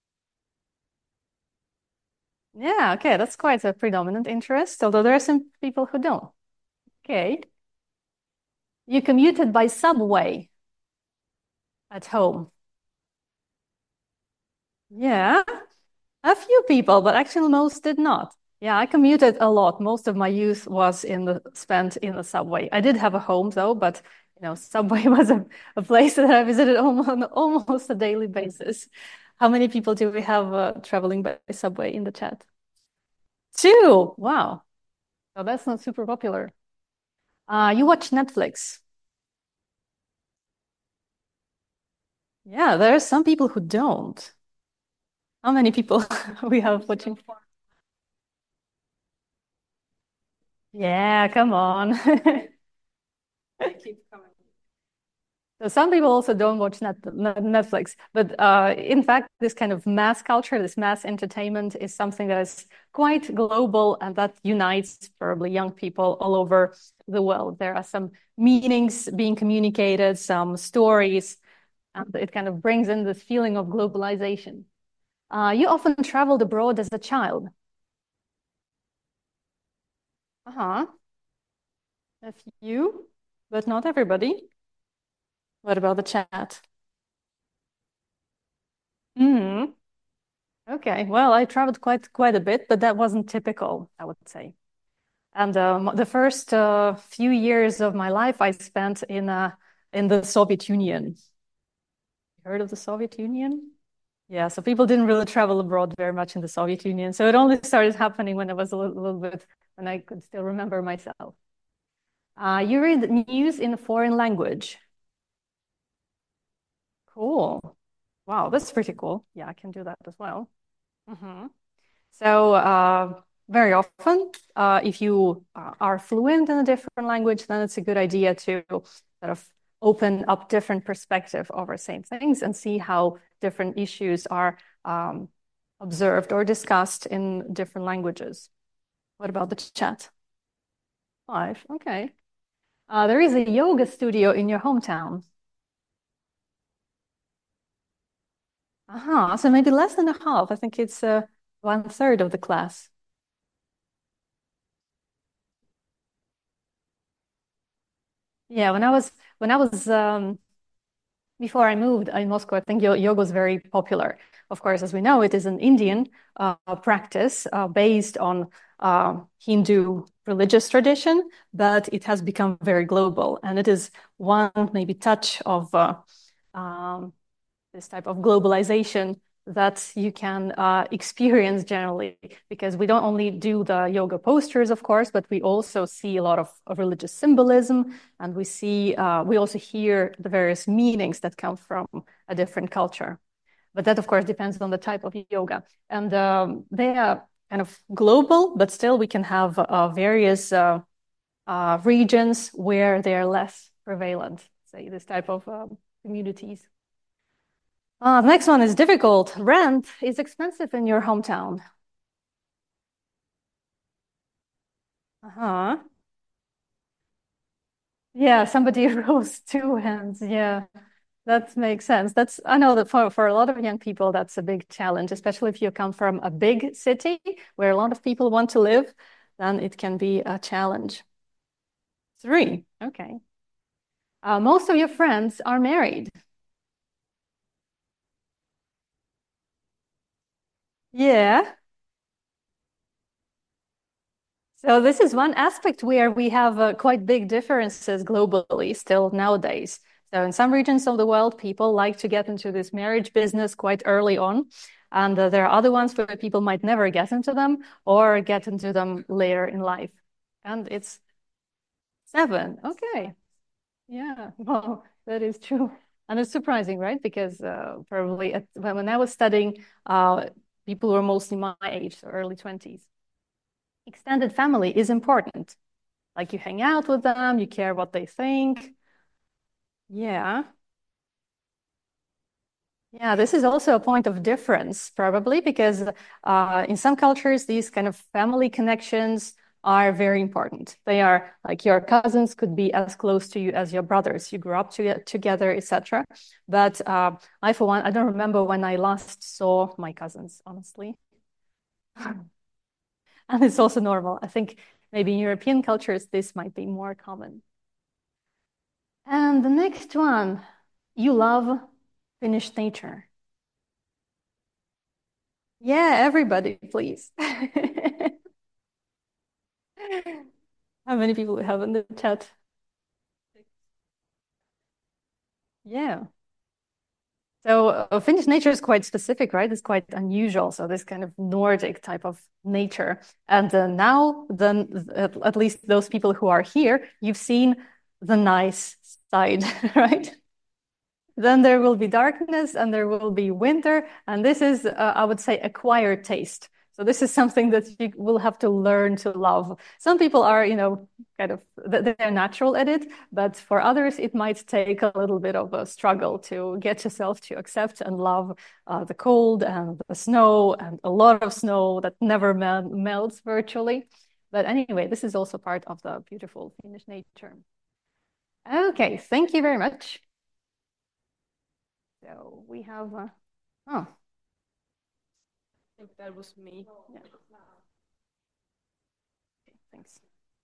Yeah, okay, that's quite a predominant interest, although there are some people who don't. Okay. You commuted by subway at home. Yeah, a few people, but actually most did not. Yeah, I commuted a lot. Most of my youth was spent in the subway. I did have a home though, but subway was a place that I visited on almost a daily basis. How many people do we have traveling by subway in the chat? 2. Wow. So that's not super popular. You watch Netflix. Yeah, there are some people who don't. How many people we have watching? Yeah, come on. They keep coming. So some people also don't watch Netflix, but in fact, this kind of mass culture, this mass entertainment is something that is quite global and that unites probably young people all over the world. There are some meanings being communicated, some stories, and it kind of brings in this feeling of globalization. You often traveled abroad as a child. A few, but not everybody. What about the chat? Okay, well, I traveled quite a bit, but that wasn't typical, I would say. And the first few years of my life I spent in the Soviet Union. Heard of the Soviet Union? Yeah, so people didn't really travel abroad very much in the Soviet Union. So it only started happening when I was a little bit, when I could still remember myself. You read news in a foreign language. Cool. Wow, that's pretty cool. Yeah, I can do that as well. So very often, if you are fluent in a different language, then it's a good idea to sort of open up different perspective over same things and see how different issues are observed or discussed in different languages. What about the chat? 5, okay. There is a yoga studio in your hometown. So maybe less than a half. I think it's 1/3 of the class. Yeah, when I was before I moved in Moscow, I think yoga was very popular. Of course, as we know, it is an Indian practice based on Hindu religious tradition, but it has become very global, and it is one maybe touch of this type of globalization that you can experience generally, because we don't only do the yoga postures, of course, but we also see a lot of religious symbolism, and we also hear the various meanings that come from a different culture. But that, of course, depends on the type of yoga. And they are kind of global, but still we can have various regions where they are less prevalent, say this type of communities. The next one is difficult. Rent is expensive in your hometown. Yeah, somebody rose two hands. Yeah, that makes sense. I know that for a lot of young people, that's a big challenge, especially if you come from a big city where a lot of people want to live, then it can be a challenge. 3, okay. Most of your friends are married. Yeah. So this is one aspect where we have quite big differences globally still nowadays. So in some regions of the world, people like to get into this marriage business quite early on. And there are other ones where people might never get into them or get into them later in life. And it's 7. Okay. Yeah, well, that is true. And it's surprising, right? Because probably when I was studying, people were mostly my age, so early 20s. Extended family is important. Like you hang out with them, you care what they think. Yeah. Yeah, this is also a point of difference, probably, because in some cultures, these kind of family connections are very important. They are like your cousins could be as close to you as your brothers. You grew up together, etc. But I, for one, I don't remember when I last saw my cousins, honestly. And it's also normal. I think maybe in European cultures, this might be more common. And the next one, you love Finnish nature. Yeah, everybody, please. How many people we have in the chat? Yeah. So Finnish nature is quite specific, right? It's quite unusual. So this kind of Nordic type of nature. And now, then, at least those people who are here, you've seen the nice side, right? Then there will be darkness and there will be winter. And this is, I would say, acquired taste. So this is something that you will have to learn to love. Some people are, kind of, they're natural at it, but for others, it might take a little bit of a struggle to get yourself to accept and love the cold and the snow and a lot of snow that never melts virtually. But anyway, this is also part of the beautiful Finnish nature. Okay, thank you very much. So we have, I think that was me. Yeah. Okay, thanks.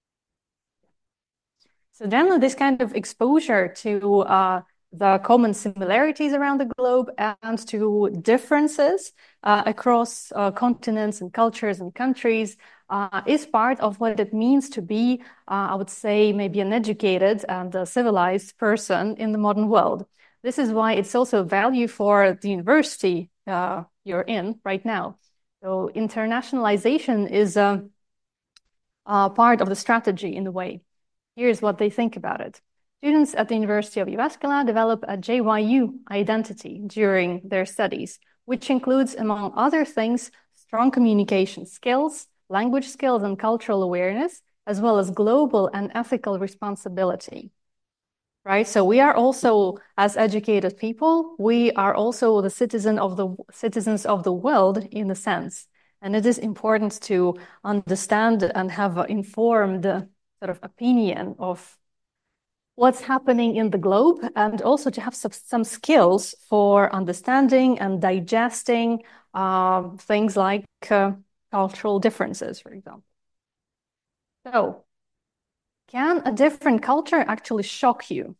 So generally, this kind of exposure to the common similarities around the globe and to differences across continents and cultures and countries is part of what it means to be, I would say, maybe an educated and a civilized person in the modern world. This is why it's also a value for the university you're in right now. So internationalization is part of the strategy in a way. Here's what they think about it. Students at the University of Jyväskylä develop a JYU identity during their studies, which includes, among other things, strong communication skills, language skills, and cultural awareness, as well as global and ethical responsibility. Right? So we are also, as educated people, we are also the citizens of the world in a sense. And it is important to understand and have an informed sort of opinion of what's happening in the globe, and also to have some skills for understanding and digesting things like cultural differences, for example. So, can a different culture actually shock you?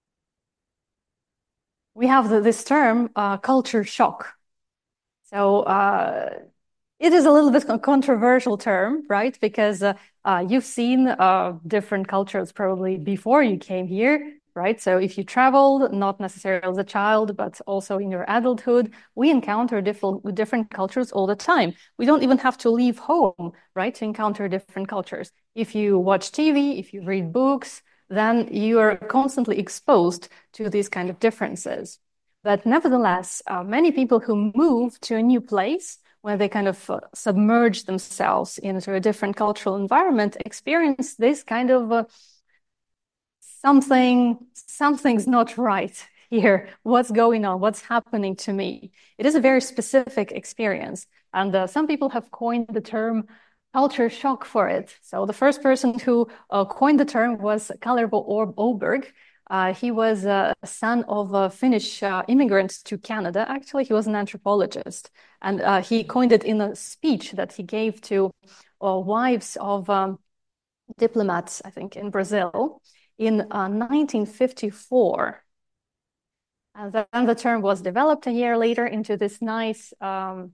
We have this term, culture shock. So it is a little bit a controversial term, right? Because you've seen different cultures probably before you came here, right? So if you traveled, not necessarily as a child, but also in your adulthood, we encounter different cultures all the time. We don't even have to leave home, right, to encounter different cultures. If you watch TV, if you read books, then you are constantly exposed to these kind of differences. But nevertheless, many people who move to a new place, when they kind of submerge themselves into a different cultural environment, experience this kind of something's not right here? What's going on? What's happening to me? It is a very specific experience. And some people have coined the term culture shock for it. So the first person who coined the term was Kalervo Oberg. He was a son of Finnish immigrants to Canada. Actually, he was an anthropologist. And he coined it in a speech that he gave to wives of diplomats, I think, in Brazil in 1954. And then the term was developed a year later into this nice curve,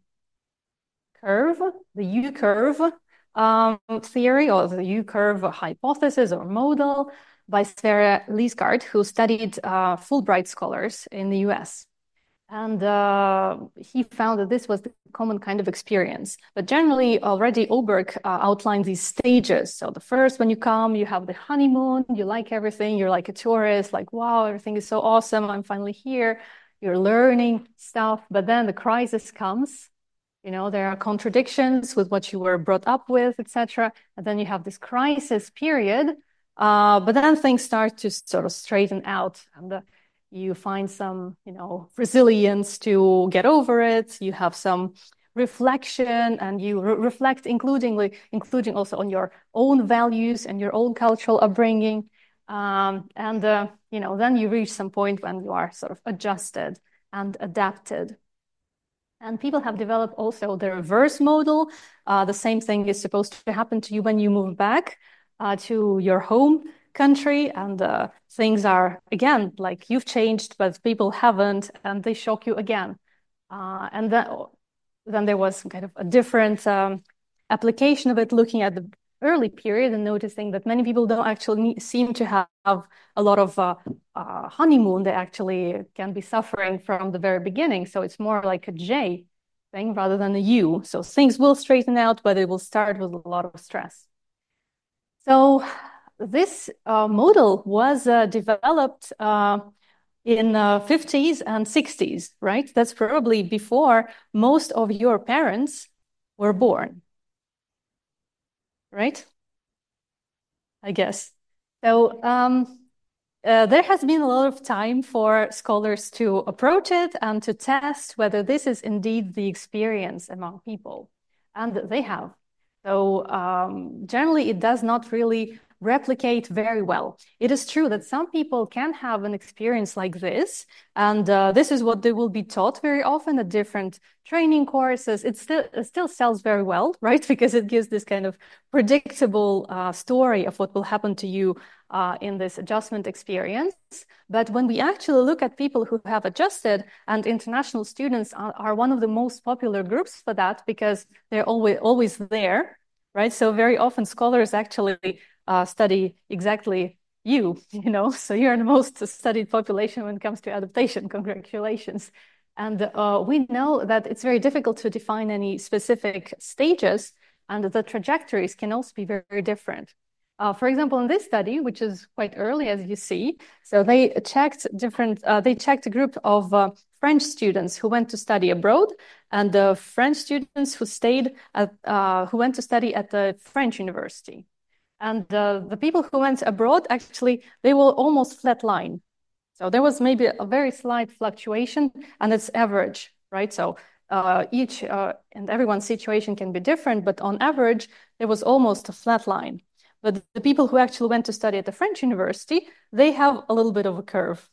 the U-curve theory, or the U-curve hypothesis or model by Sverre Lisgard, who studied Fulbright scholars in the US. And he found that this was the common kind of experience. But generally, already Oberg outlined these stages. So the first, when you come, you have the honeymoon, you like everything, you're like a tourist, like, wow, everything is so awesome, I'm finally here. You're learning stuff, but then the crisis comes. You know, there are contradictions with what you were brought up with, etc. And then you have this crisis period, but then things start to sort of straighten out. And you find some, resilience to get over it. You have some reflection, and you reflect, including also on your own values and your own cultural upbringing. Then you reach some point when you are sort of adjusted and adapted. And people have developed also the reverse model. The same thing is supposed to happen to you when you move back to your home country, and things are, again, like you've changed, but people haven't, and they shock you again. And then there was kind of a different application of it, looking at the early period and noticing that many people don't actually seem to have a lot of honeymoon. They actually can be suffering from the very beginning. So it's more like a J thing rather than a U. So things will straighten out, but it will start with a lot of stress. So this model was developed in 50s and 60s, right? That's probably before most of your parents were born, right? I guess. So there has been a lot of time for scholars to approach it and to test whether this is indeed the experience among people. And they have. So generally, it does not really replicate very well. It is true that some people can have an experience like this, and this is what they will be taught very often at different training courses. It still sells very well, right? Because it gives this kind of predictable story of what will happen to you in this adjustment experience. But when we actually look at people who have adjusted, and international students are one of the most popular groups for that, because they're always there, right? So very often scholars actually study exactly you, so you're the most studied population when it comes to adaptation. Congratulations. And we know that it's very difficult to define any specific stages, and the trajectories can also be very, very different. For example, in this study, which is quite early, as you see, so they checked a group of French students who went to study abroad, and the French students who went to study at the French university. And the people who went abroad, actually, they will almost flatline. So there was maybe a very slight fluctuation, and it's average, right? So each and everyone's situation can be different, but on average, there was almost a flat line. But the people who actually went to study at the French university, they have a little bit of a curve.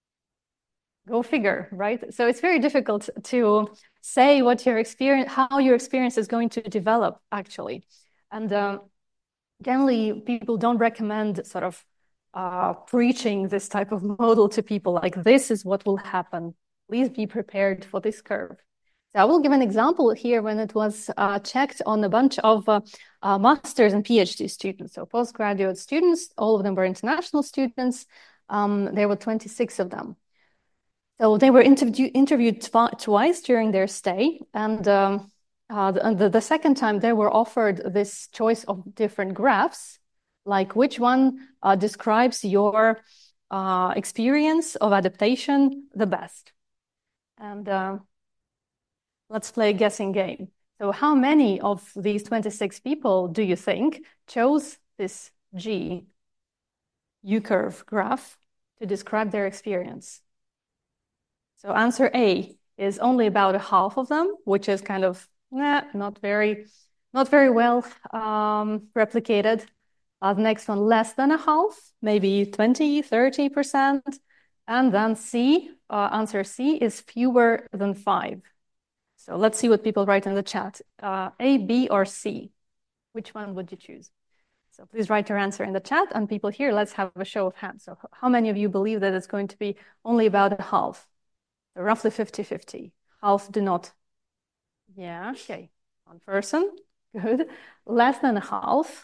Go figure, right? So it's very difficult to say what how your experience is going to develop, actually. And generally, people don't recommend sort of preaching this type of model to people, like, this is what will happen. Please be prepared for this curve. So I will give an example here when it was checked on a bunch of master's and PhD students, so postgraduate students. All of them were international students. There were 26 of them. So they were interviewed twice during their stay, and the second time they were offered this choice of different graphs, like which one describes your experience of adaptation the best. And let's play a guessing game. So how many of these 26 people do you think chose this U-curve graph to describe their experience? So answer A is only about a half of them, which is kind of not very well replicated. The next one, less than a half, maybe 20, 30%. And then C, answer C is fewer than 5. So let's see what people write in the chat. A, B, or C? Which one would you choose? So please write your answer in the chat, and people here, let's have a show of hands. So how many of you believe that it's going to be only about a half? So roughly 50-50. Half do not. Yeah, okay. One person, good. Less than a half.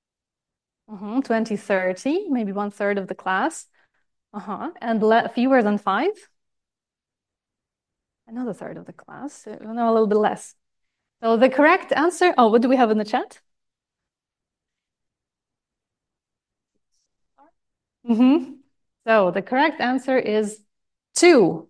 20-30, maybe 1/3 of the class. And fewer than 5. Another third of the class. No, a little bit less. So the correct answer, what do we have in the chat? So the correct answer is 2.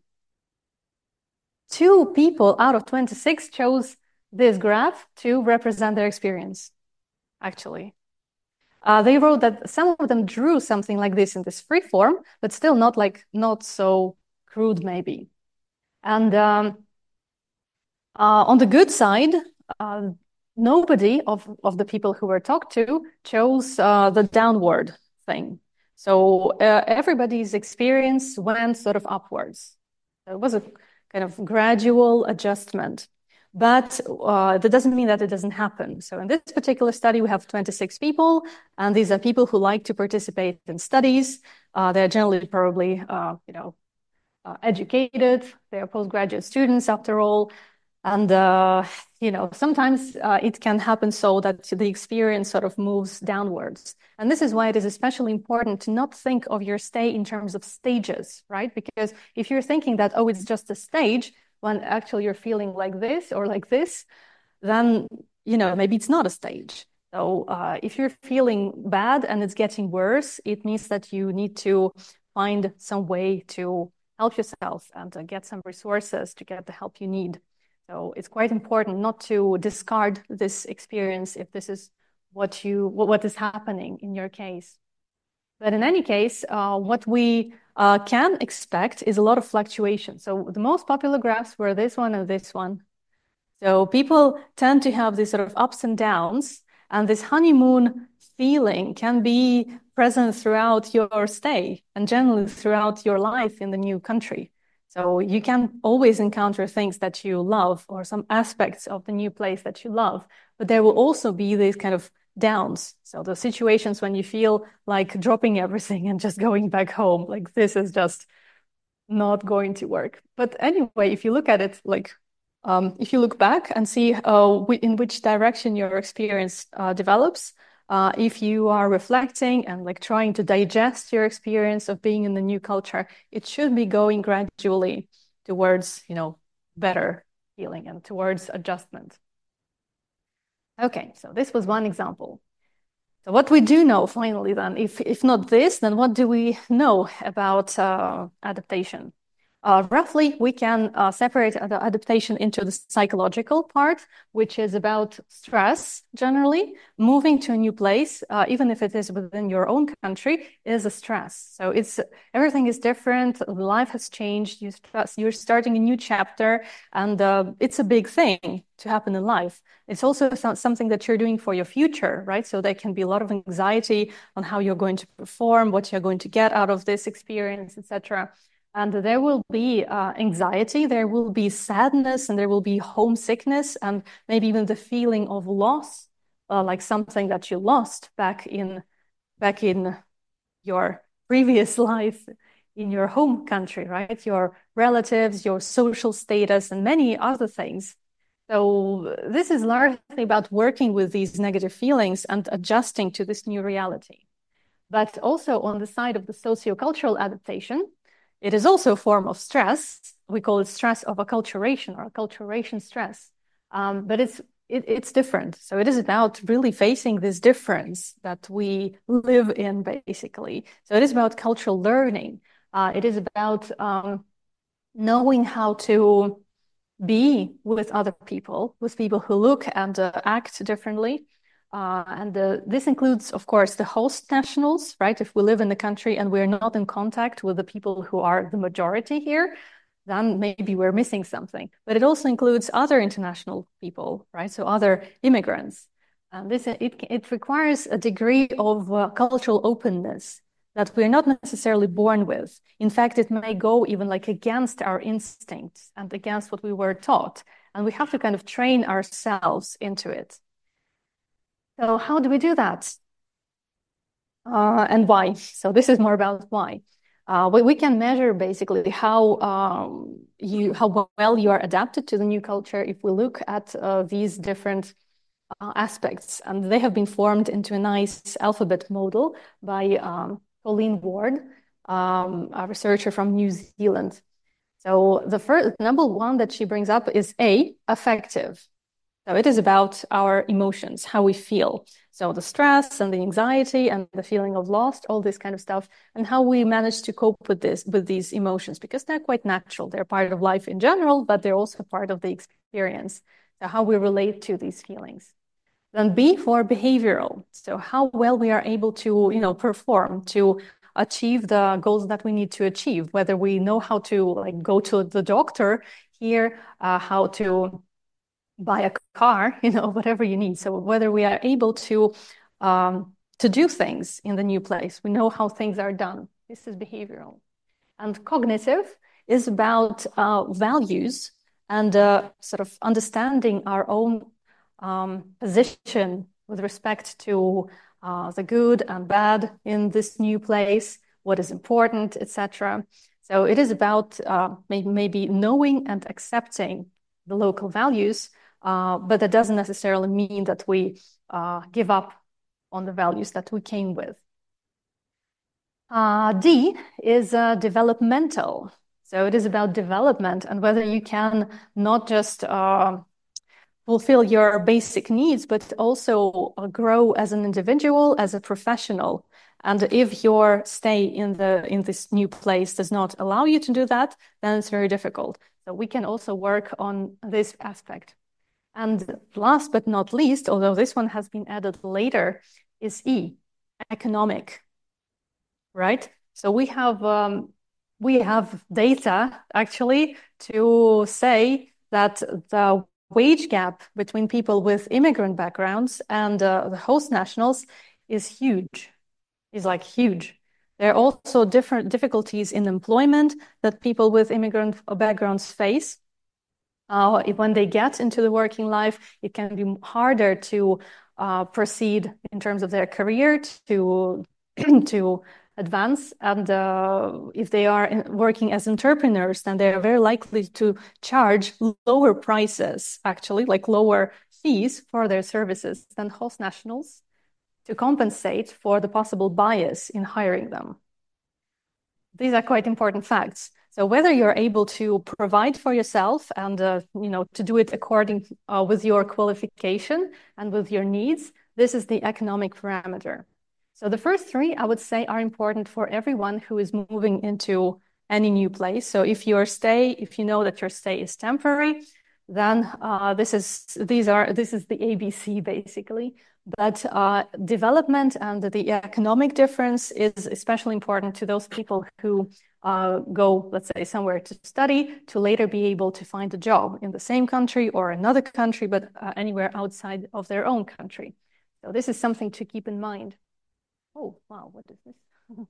2 people out of 26 chose this graph to represent their experience, actually. They wrote that some of them drew something like this in this free form, but still not so crude, maybe. And on the good side, nobody of the people who were talked to chose the downward thing. So everybody's experience went sort of upwards. It was a kind of gradual adjustment. But that doesn't mean that it doesn't happen. So in this particular study, we have 26 people, and these are people who like to participate in studies. They're generally probably, educated. They are postgraduate students, after all. And, sometimes it can happen so that the experience sort of moves downwards. And this is why it is especially important to not think of your stay in terms of stages, right? Because if you're thinking that, it's just a stage, when actually you're feeling like this or like this, then, maybe it's not a stage. So if you're feeling bad and it's getting worse, it means that you need to find some way to help yourself and to get some resources to get the help you need. So it's quite important not to discard this experience if this is what is happening in your case. But in any case, what we can expect is a lot of fluctuation. So the most popular graphs were this one and this one. So people tend to have these sort of ups and downs, and this honeymoon feeling can be present throughout your stay and generally throughout your life in the new country. So you can always encounter things that you love or some aspects of the new place that you love, but there will also be these kind of downs. So the situations when you feel like dropping everything and just going back home, like this is just not going to work. But anyway, if you look at it, if you look back and see in which direction your experience develops, if you are reflecting and trying to digest your experience of being in the new culture, it should be going gradually towards, better feeling and towards adjustment. Okay, so this was one example. So what we do know finally then, if not this, then what do we know about adaptation? Roughly, we can separate the adaptation into the psychological part, which is about stress generally. Moving to a new place, even if it is within your own country, is a stress. So everything is different. Life has changed. You're starting a new chapter, and it's a big thing to happen in life. It's also something that you're doing for your future, right? So there can be a lot of anxiety on how you're going to perform, what you're going to get out of this experience, etc. And there will be anxiety, there will be sadness, and there will be homesickness, and maybe even the feeling of loss, like something that you lost back in your previous life in your home country, right? Your relatives, your social status, and many other things. So this is largely about working with these negative feelings and adjusting to this new reality. But also on the side of the sociocultural adaptation, it is also a form of stress. We call it stress of acculturation or acculturation stress. But it's different. So it is about really facing this difference that we live in, basically. So it is about cultural learning. It is about knowing how to be with other people, with people who look and act differently. This includes, of course, the host nationals, right? If we live in the country and we're not in contact with the people who are the majority here, then maybe we're missing something. But it also includes other international people, right? So other immigrants. And it requires a degree of cultural openness that we're not necessarily born with. In fact, it may go even like against our instincts and against what we were taught. And we have to kind of train ourselves into it. So how do we do that? And why? So this is more about why. We can measure basically how well you are adapted to the new culture if we look at these different aspects. And they have been formed into a nice alphabet model by Colleen Ward, a researcher from New Zealand. So the first number one that she brings up is affective. So it is about our emotions, how we feel. So the stress and the anxiety and the feeling of loss, all this kind of stuff, and how we manage to cope with these emotions, because they're quite natural. They're part of life in general, but they're also part of the experience. So how we relate to these feelings. Then B for behavioral. So how well we are able to, perform to achieve the goals that we need to achieve, whether we know how to go to the doctor here, how to buy a car, whatever you need. So whether we are able to do things in the new place, we know how things are done. This is behavioral. And cognitive is about values and sort of understanding our own position with respect to the good and bad in this new place, what is important, etc. So it is about maybe knowing and accepting the local values, but that doesn't necessarily mean that we give up on the values that we came with. D is developmental. So it is about development and whether you can not just fulfill your basic needs, but also grow as an individual, as a professional. And if your stay in this new place does not allow you to do that, then it's very difficult. So we can also work on this aspect. And last but not least, although this one has been added later, is E, economic, right? So we have data actually to say that the wage gap between people with immigrant backgrounds and the host nationals is huge. There are also different difficulties in employment that people with immigrant backgrounds face. When they get into the working life, it can be harder to proceed in terms of their career, to advance. And if they are working as entrepreneurs, then they are very likely to charge lower prices, actually, like lower fees for their services than host nationals to compensate for the possible bias in hiring them. These are quite important facts. So whether you're able to provide for yourself and to do it according with your qualification and with your needs, this is the economic parameter. So the first three, I would say, are important for everyone who is moving into any new place. So if you know that your stay is temporary, then this is the ABC basically. But development and the economic difference is especially important to those people who go, let's say, somewhere to study to later be able to find a job in the same country or another country, but anywhere outside of their own country. So this is something to keep in mind. Oh, wow, what is this?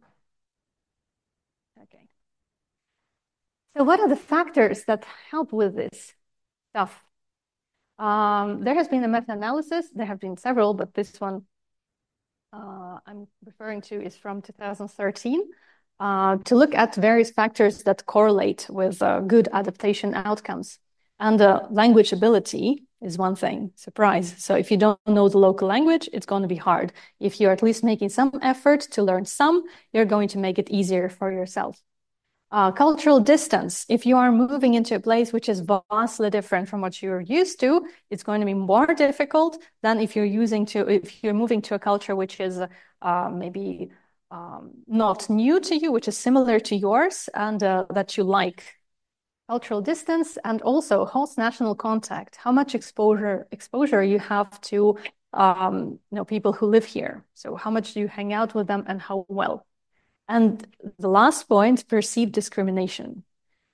Okay. So what are the factors that help with this stuff? There has been a meta-analysis. There have been several, but this one I'm referring to is from 2013 to look at various factors that correlate with good adaptation outcomes. And language ability is one thing, surprise. So if you don't know the local language, it's going to be hard. If you're at least making some effort to learn some, you're going to make it easier for yourself. Cultural distance. If you are moving into a place which is vastly different from what you're used to, it's going to be more difficult than if you're moving to a culture which is maybe not new to you, which is similar to yours and that you like. Cultural distance and also host national contact. How much exposure you have to people who live here. So how much do you hang out with them and how well? And the last point, perceived discrimination.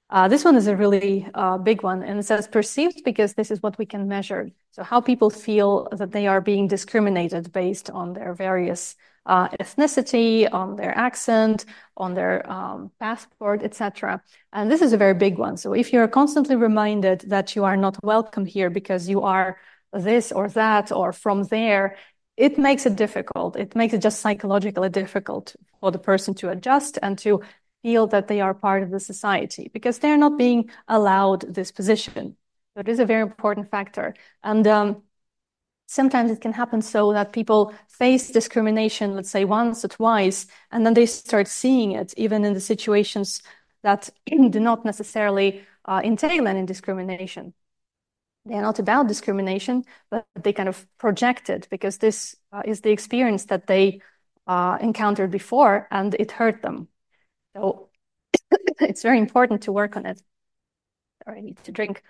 This one is a really big one, and it says perceived because this is what we can measure. So how people feel that they are being discriminated based on their various ethnicity, on their accent, on their passport, etc. And this is a very big one. So if you're constantly reminded that you are not welcome here because you are this or that or from there, it makes it difficult. It makes it just psychologically difficult for the person to adjust and to feel that they are part of the society because they're not being allowed this position. So it is a very important factor. And sometimes it can happen so that people face discrimination, let's say once or twice, and then they start seeing it even in the situations that do not necessarily entail any discrimination. They're not about discrimination, but they kind of project it because this is the experience that they encountered before and it hurt them. So it's very important to work on it. Sorry, I need to drink.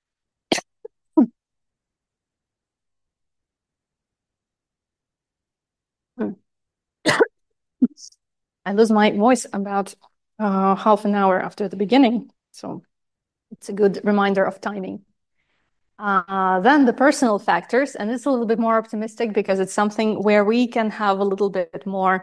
I lose my voice about half an hour after the beginning. So it's a good reminder of timing. Then the personal factors, and it's a little bit more optimistic because it's something where we can have a little bit more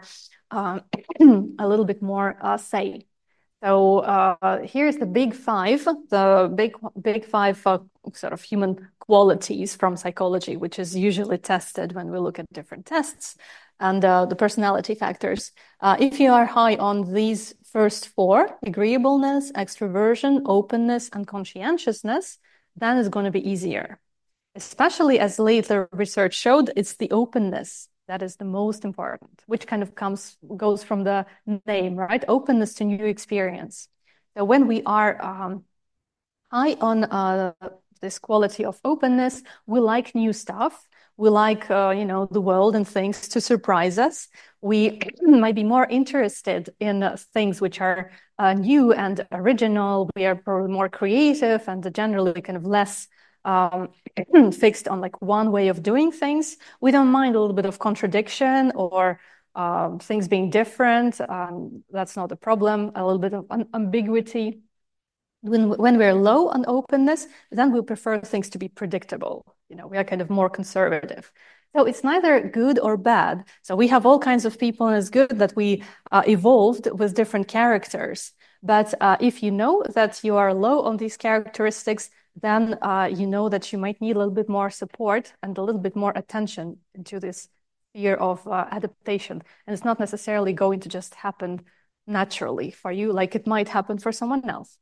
say. So here's the big five, big five sort of human qualities from psychology, which is usually tested when we look at different tests, and the personality factors. If you are high on these first four, agreeableness, extroversion, openness, and conscientiousness, then it's going to be easier. Especially as later research showed, it's the openness that is the most important, which kind of goes from the name, right? Openness to new experience. So when we are high on this quality of openness, we like new stuff. We like, the world and things to surprise us. We might be more interested in things which are new and original. We are probably more creative and generally kind of less fixed on like one way of doing things. We don't mind a little bit of contradiction or things being different. That's not a problem. A little bit of ambiguity. When we're low on openness, then we prefer things to be predictable. We are kind of more conservative. So it's neither good or bad. So we have all kinds of people, and it's good that we evolved with different characters. But if you know that you are low on these characteristics, then you know that you might need a little bit more support and a little bit more attention into this fear of adaptation. And it's not necessarily going to just happen naturally for you, like it might happen for someone else.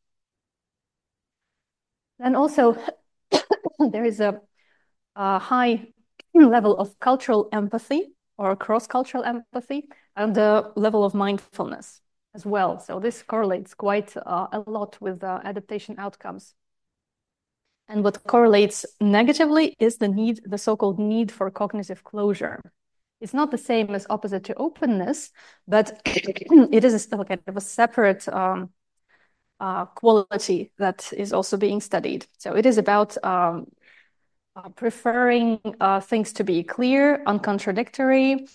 And also, there is a high level of cultural empathy or cross-cultural empathy and the level of mindfulness as well. So this correlates quite a lot with adaptation outcomes. And what correlates negatively is the so-called need for cognitive closure. It's not the same as opposite to openness, but it is still kind of a separate quality that is also being studied. So it is about preferring things to be clear, uncontradictory,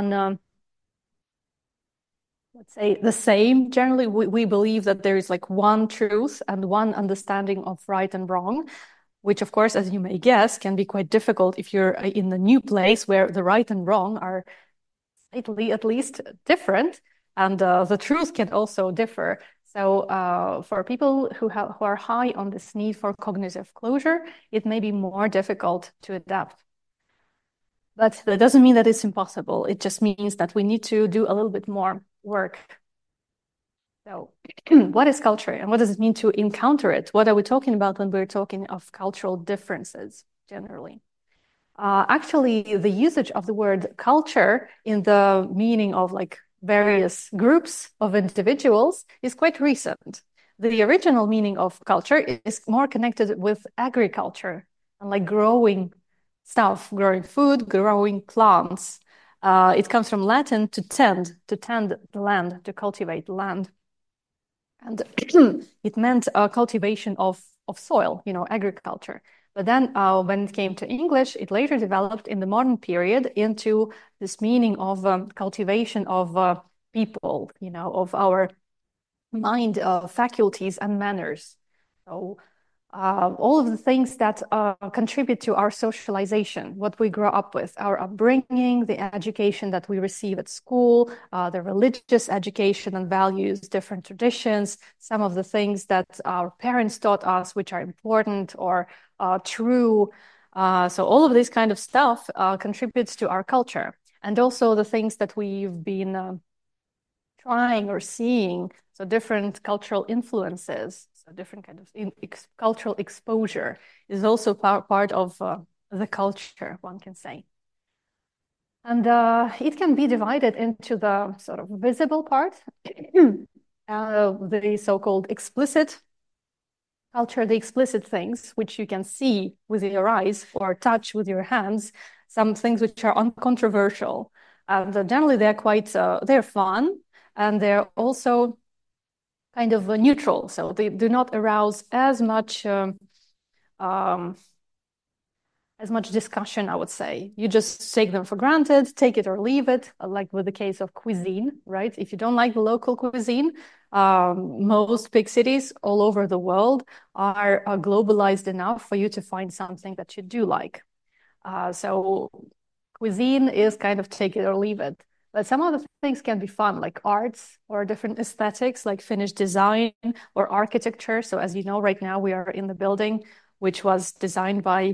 let's say the same. Generally, we believe that there is like one truth and one understanding of right and wrong, which of course, as you may guess, can be quite difficult if you're in a new place where the right and wrong are slightly at least different, and the truth can also differ. So for people who are high on this need for cognitive closure, it may be more difficult to adapt. But that doesn't mean that it's impossible. It just means that we need to do a little bit more work. So what is culture and what does it mean to encounter it? What are we talking about when we're talking of cultural differences generally? Actually, the usage of the word culture in the meaning of like various groups of individuals is quite recent. The original meaning of culture is more connected with agriculture and like growing stuff, growing food, growing plants. It comes from Latin to tend the land, to cultivate the land. And it meant cultivation of soil, agriculture. But then when it came to English, it later developed in the modern period into this meaning of cultivation of people, of our mind faculties and manners. So all of the things that contribute to our socialization, what we grow up with, our upbringing, the education that we receive at school, the religious education and values, different traditions, some of the things that our parents taught us, which are important or true. So all of this kind of stuff contributes to our culture. And also the things that we've been trying or seeing, so different cultural influences, so different kind of cultural exposure is also part of the culture, one can say. And it can be divided into the sort of visible part, the so-called explicit culture, the explicit things which you can see with your eyes or touch with your hands, some things which are uncontroversial. And generally they're quite, they're fun, and they're also kind of neutral. So they do not arouse as much discussion, I would say. You just take them for granted, take it or leave it, like with the case of cuisine, right? If you don't like the local cuisine, most big cities all over the world are globalized enough for you to find something that you do like. So cuisine is kind of take it or leave it. But some of the things can be fun, like arts or different aesthetics, like Finnish design or architecture. So as you know, right now we are in the building, which was designed by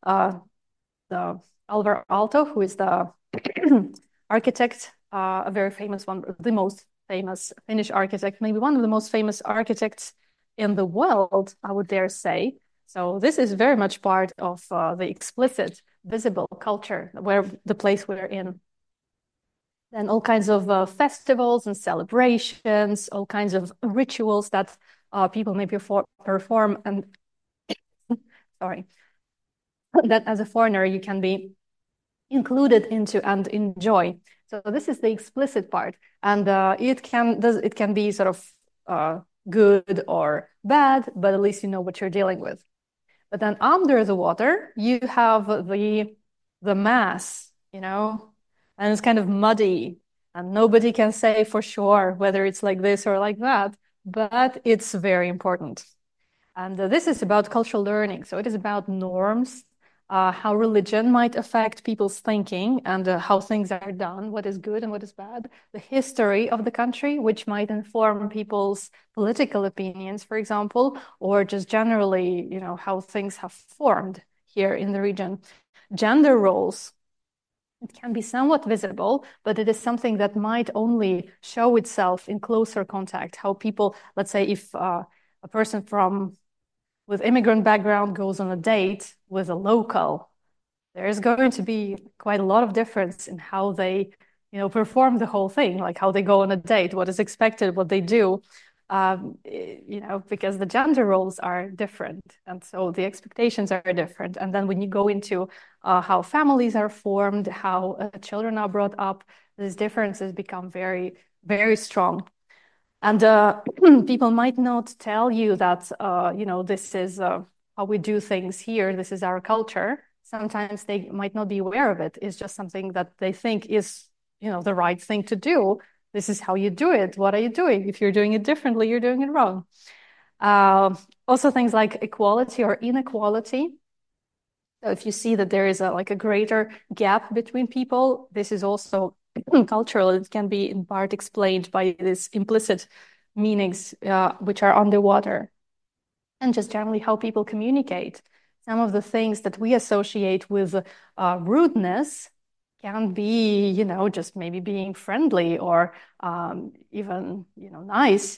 the Alvar Aalto, who is the architect, a very famous one, the most famous Finnish architect, maybe one of the most famous architects in the world, I would dare say. So this is very much part of the explicit, visible culture, where the place we're in. Then all kinds of festivals and celebrations, all kinds of rituals that people may perform, and sorry, that as a foreigner you can be included into and enjoy. So this is the explicit part, and it can be sort of good or bad, but at least you know what you're dealing with. But then under the water, you have the mass, you know, and it's kind of muddy, and nobody can say for sure whether it's like this or like that, but it's very important. And this is about cultural learning. So it is about norms, how religion might affect people's thinking and how things are done, what is good and what is bad, the history of the country, which might inform people's political opinions, for example, or just generally, you know, how things have formed here in the region. Gender roles, it can be somewhat visible, but it is something that might only show itself in closer contact. How people, let's say if a person with immigrant background goes on a date with a local, there's going to be quite a lot of difference in how they, you know, perform the whole thing, like how they go on a date, what is expected, what they do, you know, because the gender roles are different. And so the expectations are different. And then when you go into how families are formed, how children are brought up, these differences become very, very strong. And people might not tell you that, you know, this is how we do things here. This is our culture. Sometimes they might not be aware of it. It's just something that they think is, you know, the right thing to do. This is how you do it. What are you doing? If you're doing it differently, you're doing it wrong. Also things like equality or inequality. So if you see that there is a greater gap between people, this is also cultural. It can be in part explained by these implicit meanings which are underwater, and just generally how people communicate. Some of the things that we associate with rudeness can be, you know, just maybe being friendly or even, you know, nice.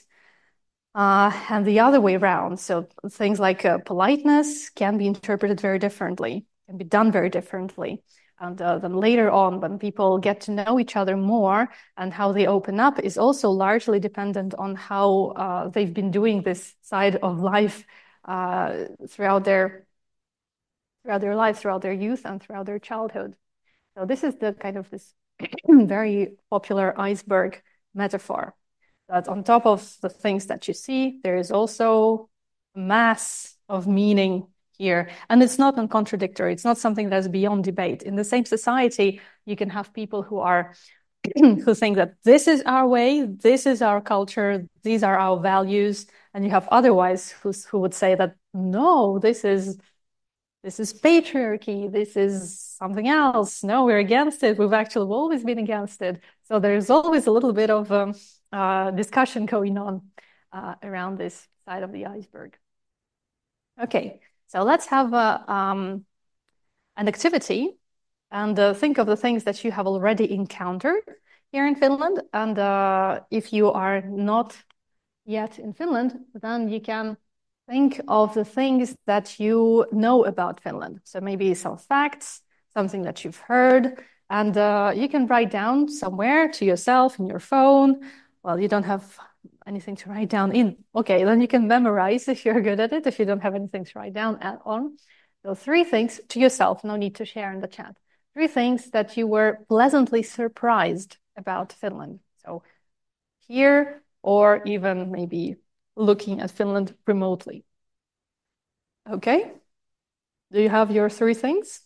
And the other way around. So things like politeness can be interpreted very differently, can be done very differently. And then later on, when people get to know each other more and how they open up is also largely dependent on how they've been doing this side of life throughout their lives, throughout their youth and throughout their childhood. So this is the kind of this very popular iceberg metaphor, that on top of the things that you see, there is also a mass of meaning here. And it's not non-contradictory. It's not something that's beyond debate. In the same society, you can have people who are who think that this is our way, this is our culture, these are our values, and you have otherwise who would say that no, this is patriarchy, this is something else. No, we're against it. We've actually always been against it. So there's always a little bit of discussion going on around this side of the iceberg. Okay, so let's have an activity and think of the things that you have already encountered here in Finland. And if you are not yet in Finland, then you can think of the things that you know about Finland. So maybe some facts, something that you've heard, and you can write down somewhere to yourself in your phone. Well, you don't have anything to write down in. Okay, then you can memorize if you're good at it, if you don't have anything to write down on. So 3 things to yourself, no need to share in the chat. 3 things that you were pleasantly surprised about Finland. So here, or even maybe looking at Finland remotely. Okay? Do you have your 3 things?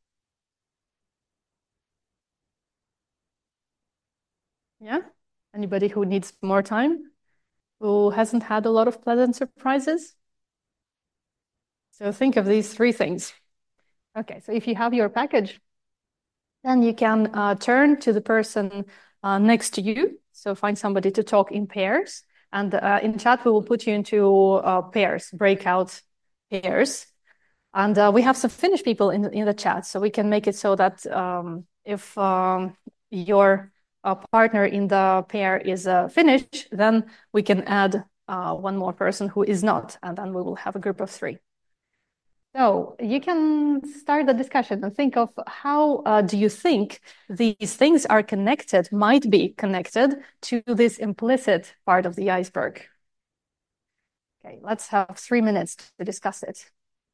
Yeah? Anybody who needs more time? Who hasn't had a lot of pleasant surprises? So think of these 3 things. Okay, so if you have your package, then you can turn to the person next to you. So find somebody to talk in pairs. And in chat, we will put you into pairs, breakout pairs. And we have some Finnish people in the chat, so we can make it so that if your partner in the pair is Finnish, then we can add 1 more person who is not, and then we will have a group of 3. So you can start the discussion and think of how do you think these things are connected, might be connected to this implicit part of the iceberg. Okay, let's have 3 minutes to discuss it.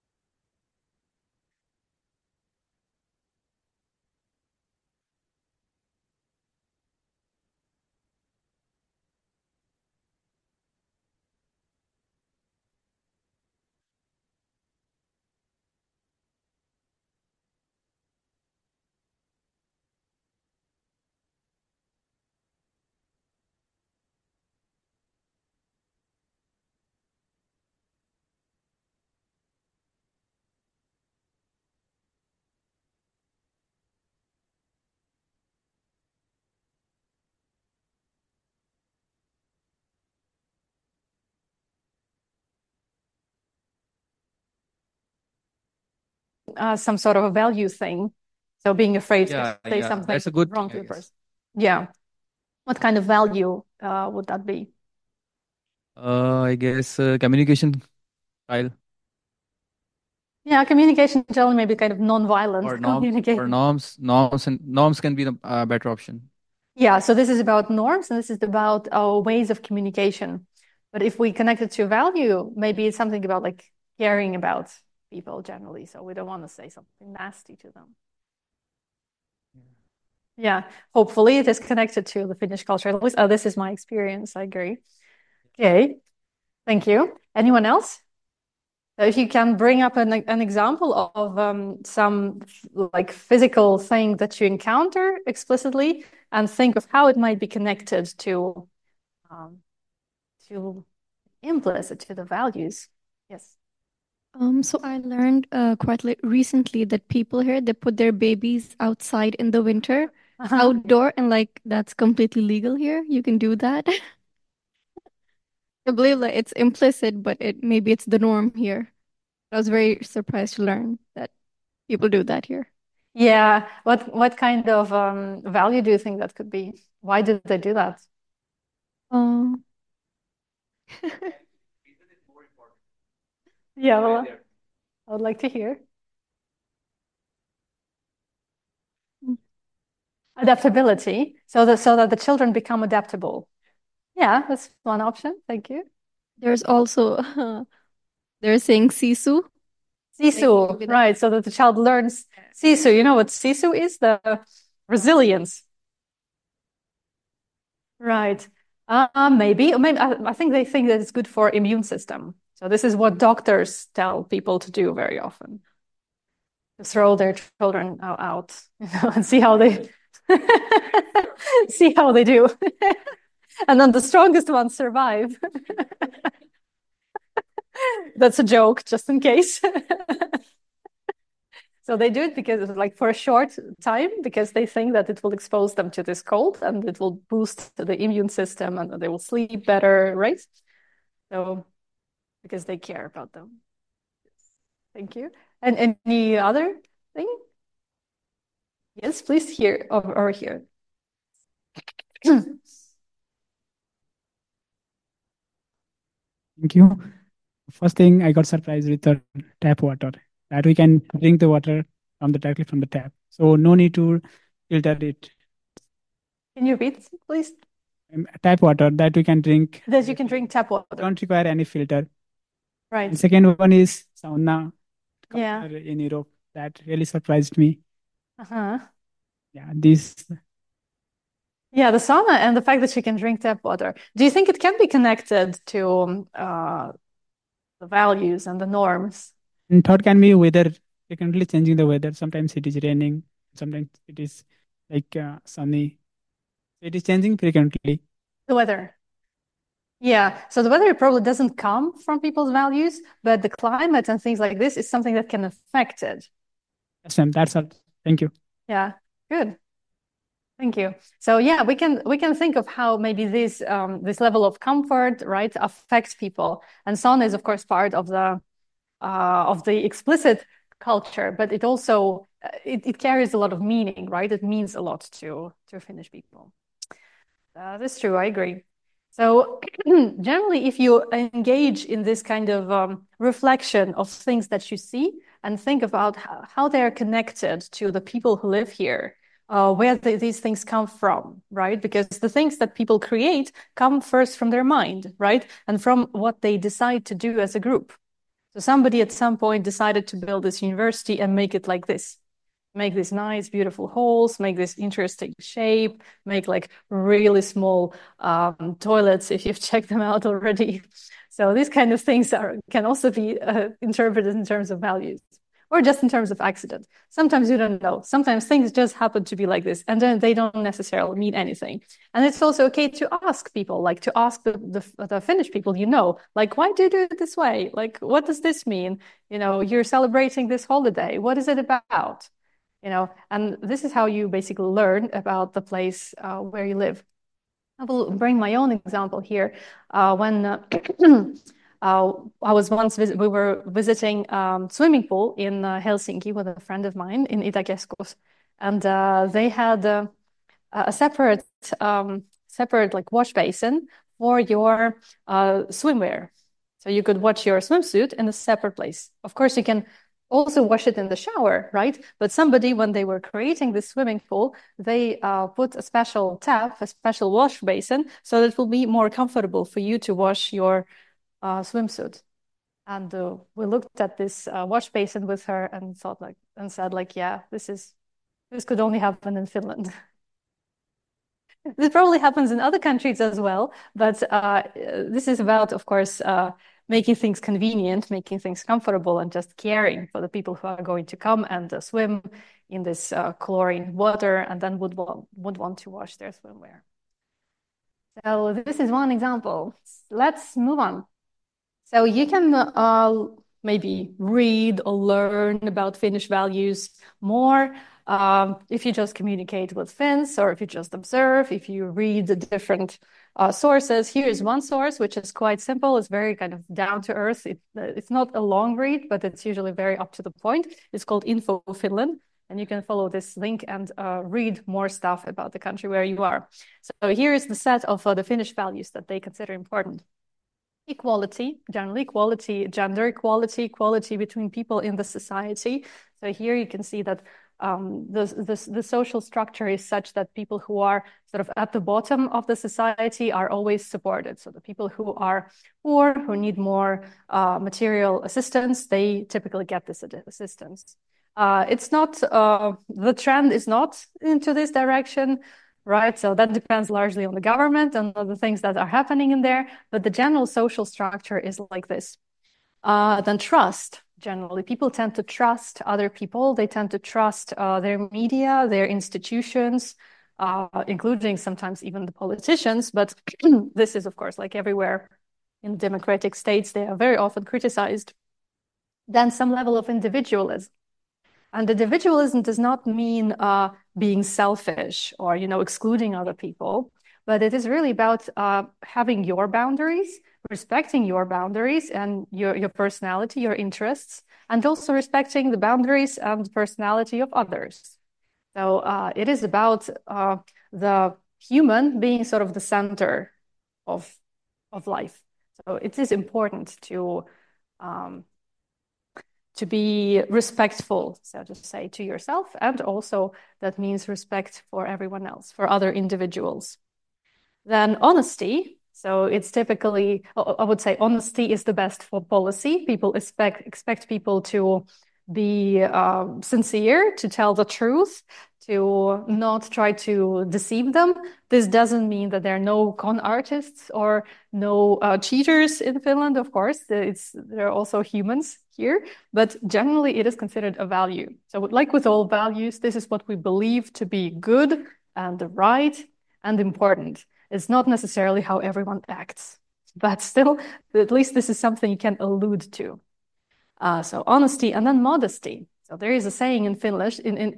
Some sort of a value thing. So being afraid to say something that's a good wrong thing, to the person. Yeah. What kind of value would that be? I guess communication style Yeah, communication generally maybe kind of non-violent or communication. norms can be the better option. Yeah, so this is about norms and this is about ways of communication. But if we connect it to value, maybe it's something about like caring about people generally. So we don't want to say something nasty to them. Yeah, hopefully it is connected to the Finnish culture. At least, this is my experience. I agree. Okay, thank you. Anyone else? So if you can bring up an example of some like physical thing that you encounter explicitly, and think of how it might be connected to implicit to the values. Yes. So I learned quite recently that people here, they put their babies outside in the winter, outdoor, and like that's completely legal here. You can do that. I believe that it's implicit, but maybe it's the norm here. I was very surprised to learn that people do that here. Yeah. What kind of value do you think that could be? Why did they do that? Yeah, well, I would like to hear. Adaptability, so that the children become adaptable. Yeah, that's one option. Thank you. There's also they're saying sisu. Sisu, right? So that the child learns sisu. You know what sisu is? The resilience. Right. Maybe. I think they think that it's good for immune system. So this is what doctors tell people to do very often. To throw their children out, and see how they See how they do. And then the strongest ones survive. That's a joke, just in case. So they do it because it's like for a short time, because they think that it will expose them to this cold and it will boost the immune system and they will sleep better, right? So because they care about them. Thank you. And any other thing? Yes, please, here or here. Thank you. First thing, I got surprised with the tap water, that we can drink the water directly from the tap. So no need to filter it. Can you repeat, please? Tap water that we can drink. That you can drink tap water. Don't require any filter. Right. And second one is sauna. Yeah. In Europe, that really surprised me. Uh-huh. Yeah, this. Yeah, the sauna and the fact that you can drink tap water. Do you think it can be connected to the values and the norms? And thought can be weather, frequently changing the weather. Sometimes it is raining, sometimes it is like sunny. It is changing frequently. The weather. Yeah, so the weather probably doesn't come from people's values, but the climate and things like this is something that can affect it. Yes, ma'am. That's all. Thank you. Yeah, good. Thank you. So yeah, we can think of how maybe this level of comfort, right, affects people. And sauna is of course part of the explicit culture, but it also it carries a lot of meaning, right? It means a lot to Finnish people. That's true. I agree. So generally, if you engage in this kind of reflection of things that you see and think about how they're connected to the people who live here, where these things come from, right? Because the things that people create come first from their mind, right? And from what they decide to do as a group. So somebody at some point decided to build this university and make it like this. Make these nice, beautiful holes, make this interesting shape, make like really small toilets if you've checked them out already. So these kind of things can also be interpreted in terms of values or just in terms of accident. Sometimes you don't know. Sometimes things just happen to be like this and then they don't necessarily mean anything. And it's also okay to ask people, like to ask the Finnish people, like, why do you do it this way? Like, what does this mean? You're celebrating this holiday. What is it about? And this is how you basically learn about the place where you live. I will bring my own example here. When I was we were visiting swimming pool in Helsinki with a friend of mine in Itäkeskus, and they had a separate like wash basin for your swimwear. So you could wash your swimsuit in a separate place. Of course, you can also wash it in the shower, right? But somebody, when they were creating this swimming pool, they put a special tap, a special wash basin, so that it will be more comfortable for you to wash your swimsuit. And we looked at this wash basin with her and said, yeah, this could only happen in Finland. This probably happens in other countries as well, but this is about, of course, making things convenient, making things comfortable, and just caring for the people who are going to come and swim in this chlorine water and then would want to wash their swimwear. So this is one example. Let's move on. So you can maybe read or learn about Finnish values more if you just communicate with Finns, or if you just observe, if you read the different sources. Here is one source, which is quite simple. It's very kind of down to earth. It's not a long read, but it's usually very up to the point. It's called Info Finland. And you can follow this link and read more stuff about the country where you are. So here is the set of the Finnish values that they consider important. Equality, generally equality, gender equality, equality between people in the society. So here you can see that the social structure is such that people who are sort of at the bottom of the society are always supported. So the people who are poor, who need more material assistance, they typically get this assistance. It's not, the trend is not into this direction, right? So that depends largely on the government and the things that are happening in there. But the general social structure is like this. Then trust. Generally, people tend to trust other people. They tend to trust their media, their institutions, including sometimes even the politicians. But this is, of course, like everywhere in democratic states, they are very often criticized. Then some level of individualism. And individualism does not mean being selfish or, excluding other people, but it is really about having your boundaries, respecting your boundaries and your personality, your interests, and also respecting the boundaries and personality of others. So it is about the human being sort of the center of life. So it is important to be respectful, so to say, to yourself, and also that means respect for everyone else, for other individuals. Then honesty. So it's typically, I would say, honesty is the best for policy. People expect people to be sincere, to tell the truth, to not try to deceive them. This doesn't mean that there are no con artists or no cheaters in Finland, of course. There are also humans here, but generally it is considered a value. So like with all values, this is what we believe to be good and right and important. It's not necessarily how everyone acts, but still, at least this is something you can allude to. So honesty and then modesty. So there is a saying in Finnish,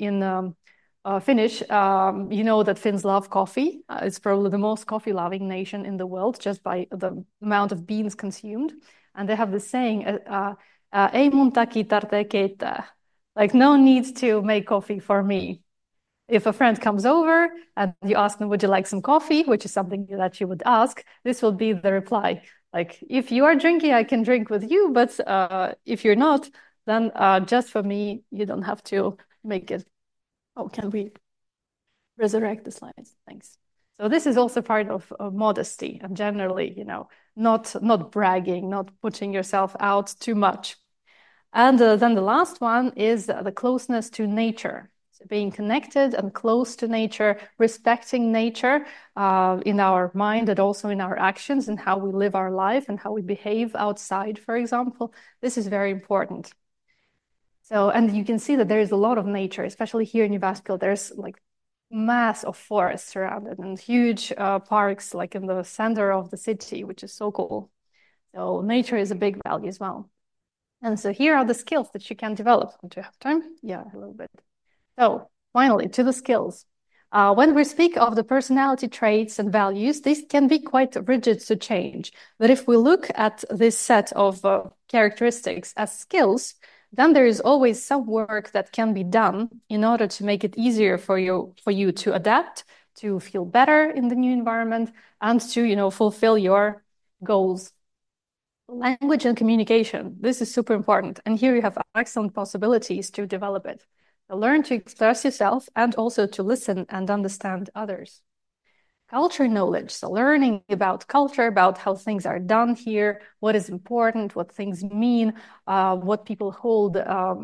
Finnish, that Finns love coffee. It's probably the most coffee-loving nation in the world, just by the amount of beans consumed. And they have this saying, ei mun takia tarvitse keittää. Like, no need to make coffee for me. If a friend comes over and you ask them, would you like some coffee, which is something that you would ask, this will be the reply. Like, if you are drinking, I can drink with you, but if you're not, then just for me, you don't have to make it. Oh, can we resurrect the slides? Thanks. So this is also part of modesty, and generally, not bragging, not putting yourself out too much. And then the last one is the closeness to nature. So being connected and close to nature, respecting nature in our mind and also in our actions and how we live our life and how we behave outside, for example. This is very important. So, and you can see that there is a lot of nature, especially here in Jyväskylä. There's like mass of forests surrounded and huge parks like in the center of the city, which is so cool. So nature is a big value as well. And so here are the skills that you can develop. Do you have time? Yeah, a little bit. So finally, to the skills. When we speak of the personality traits and values, these can be quite rigid to change. But if we look at this set of characteristics as skills, then there is always some work that can be done in order to make it easier for you to adapt, to feel better in the new environment, and to fulfill your goals. Language and communication. This is super important. And here you have excellent possibilities to develop it. So learn to express yourself and also to listen and understand others. Culture knowledge. So learning about culture, about how things are done here, what is important, what things mean, what people hold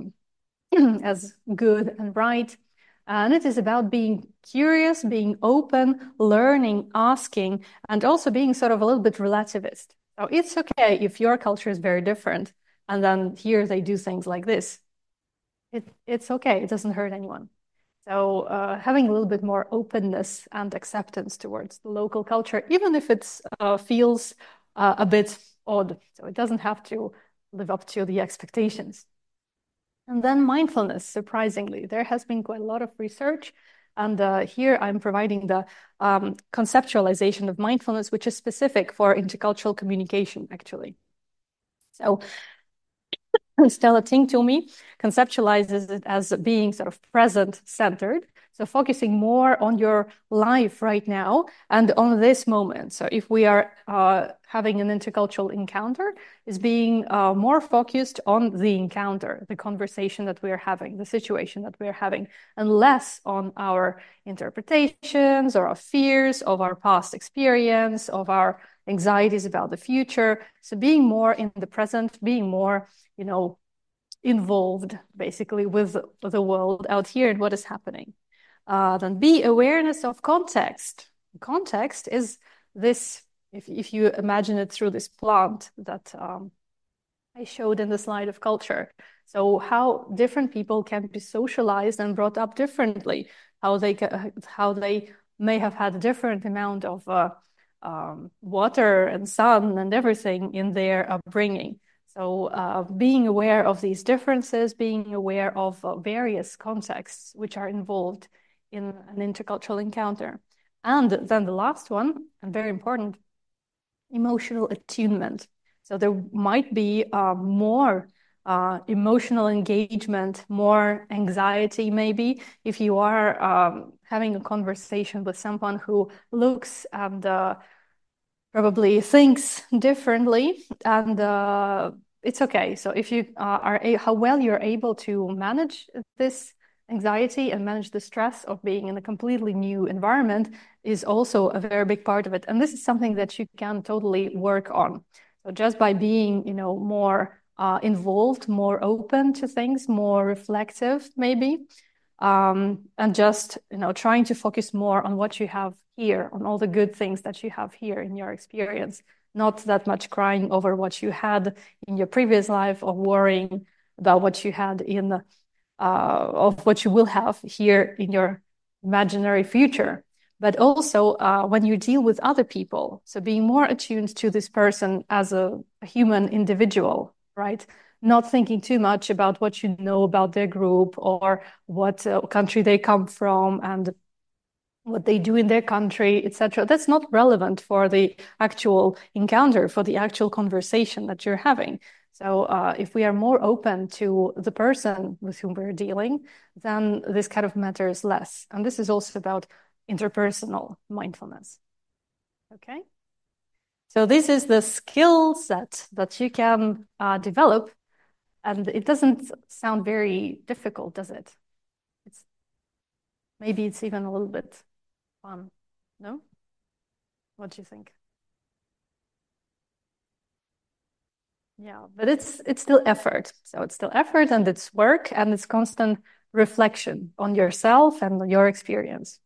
as good and right. And it is about being curious, being open, learning, asking, and also being sort of a little bit relativist. So it's okay if your culture is very different, and then here they do things like this. It's okay. It doesn't hurt anyone. So having a little bit more openness and acceptance towards the local culture, even if it feels a bit odd. So it doesn't have to live up to the expectations. And then mindfulness, surprisingly. There has been quite a lot of research. And here I'm providing the conceptualization of mindfulness, which is specific for intercultural communication, actually. So Stella Tingtomi conceptualizes it as being sort of present-centered, so focusing more on your life right now and on this moment. So if we are having an intercultural encounter, is being more focused on the encounter, the conversation that we are having, the situation that we are having, and less on our interpretations or our fears of our past experience, of our anxieties about the future. So being more in the present, being more, involved basically with the world out here and what is happening. Then be awareness of context. Context is this, if you imagine it through this plant that I showed in the slide of culture. So how different people can be socialized and brought up differently, how they may have had a different amount of water and sun and everything in their upbringing. So being aware of these differences, being aware of various contexts which are involved in an intercultural encounter. And then the last one, and very important, emotional attunement. So there might be more emotional engagement, more anxiety maybe, if you are having a conversation with someone who looks and probably thinks differently, and it's okay. So if you how well you're able to manage this anxiety and manage the stress of being in a completely new environment is also a very big part of it. And this is something that you can totally work on. So just by being, more involved, more open to things, more reflective, maybe, and just, trying to focus more on what you have here, on all the good things that you have here in your experience, not that much crying over what you had in your previous life or worrying about what you had in of what you will have here in your imaginary future. But also when you deal with other people, so being more attuned to this person as a human individual, right? Not thinking too much about what you know about their group or what country they come from and what they do in their country, etc. That's not relevant for the actual encounter, for the actual conversation that you're having. So if we are more open to the person with whom we're dealing, then this kind of matters less. And this is also about interpersonal mindfulness. Okay? So this is the skill set that you can develop. And it doesn't sound very difficult, does it? Maybe it's even a little bit fun. No? What do you think? Yeah, but it's still effort. So it's still effort and it's work and it's constant reflection on yourself and your experience.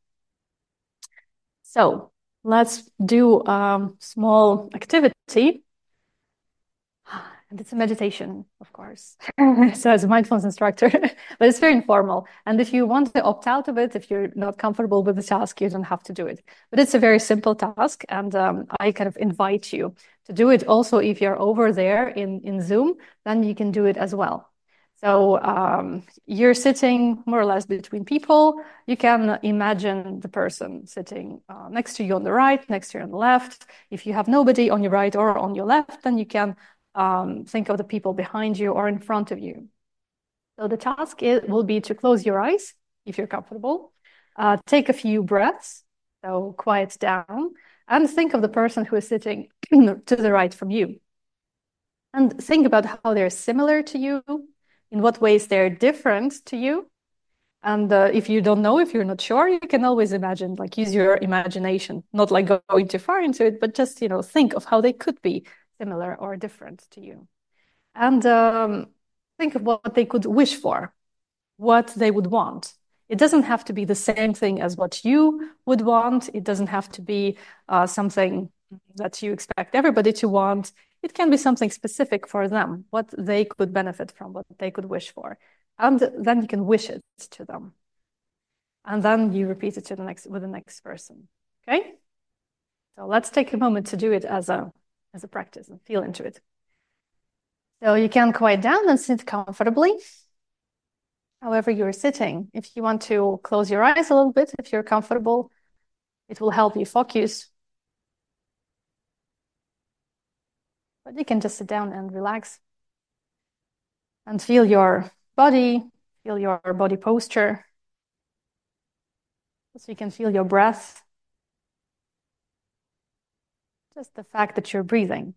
So let's do a small activity. And it's a meditation, of course. So as a mindfulness instructor, but it's very informal. And if you want to opt out of it, if you're not comfortable with the task, you don't have to do it. But it's a very simple task. And I kind of invite you to do it. Also, if you're over there in Zoom, then you can do it as well. So you're sitting more or less between people. You can imagine the person sitting next to you on the right, next to you on the left. If you have nobody on your right or on your left, then you can think of the people behind you or in front of you. So the task will be to close your eyes if you're comfortable. Take a few breaths, so quiet down, and think of the person who is sitting to the right from you. And think about how they're similar to you, in what ways they're different to you. And if you don't know, if you're not sure, you can always imagine, like use your imagination, not like going too far into it, but just, think of how they could be similar or different to you. And think of what they could wish for, what they would want. It doesn't have to be the same thing as what you would want. It doesn't have to be something that you expect everybody to want. It can be something specific for them, what they could benefit from, what they could wish for. And then you can wish it to them. And then you repeat it with the next person. Okay? So let's take a moment to do it as a practice and feel into it. So you can quiet down and sit comfortably. However you're sitting. If you want to close your eyes a little bit, if you're comfortable, it will help you focus. But you can just sit down and relax and feel your body, feel your body posture. So you can feel your breath. Just the fact that you're breathing.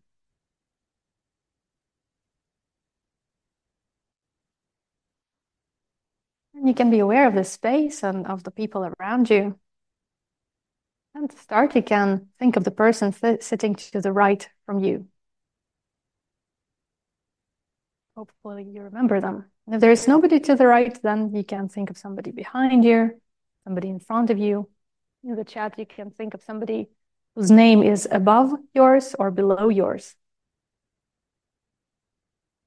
And you can be aware of the space and of the people around you. And to start, you can think of the person sitting to the right from you. Hopefully you remember them. And if there is nobody to the right, then you can think of somebody behind you, somebody in front of you. In the chat, you can think of somebody whose name is above yours or below yours.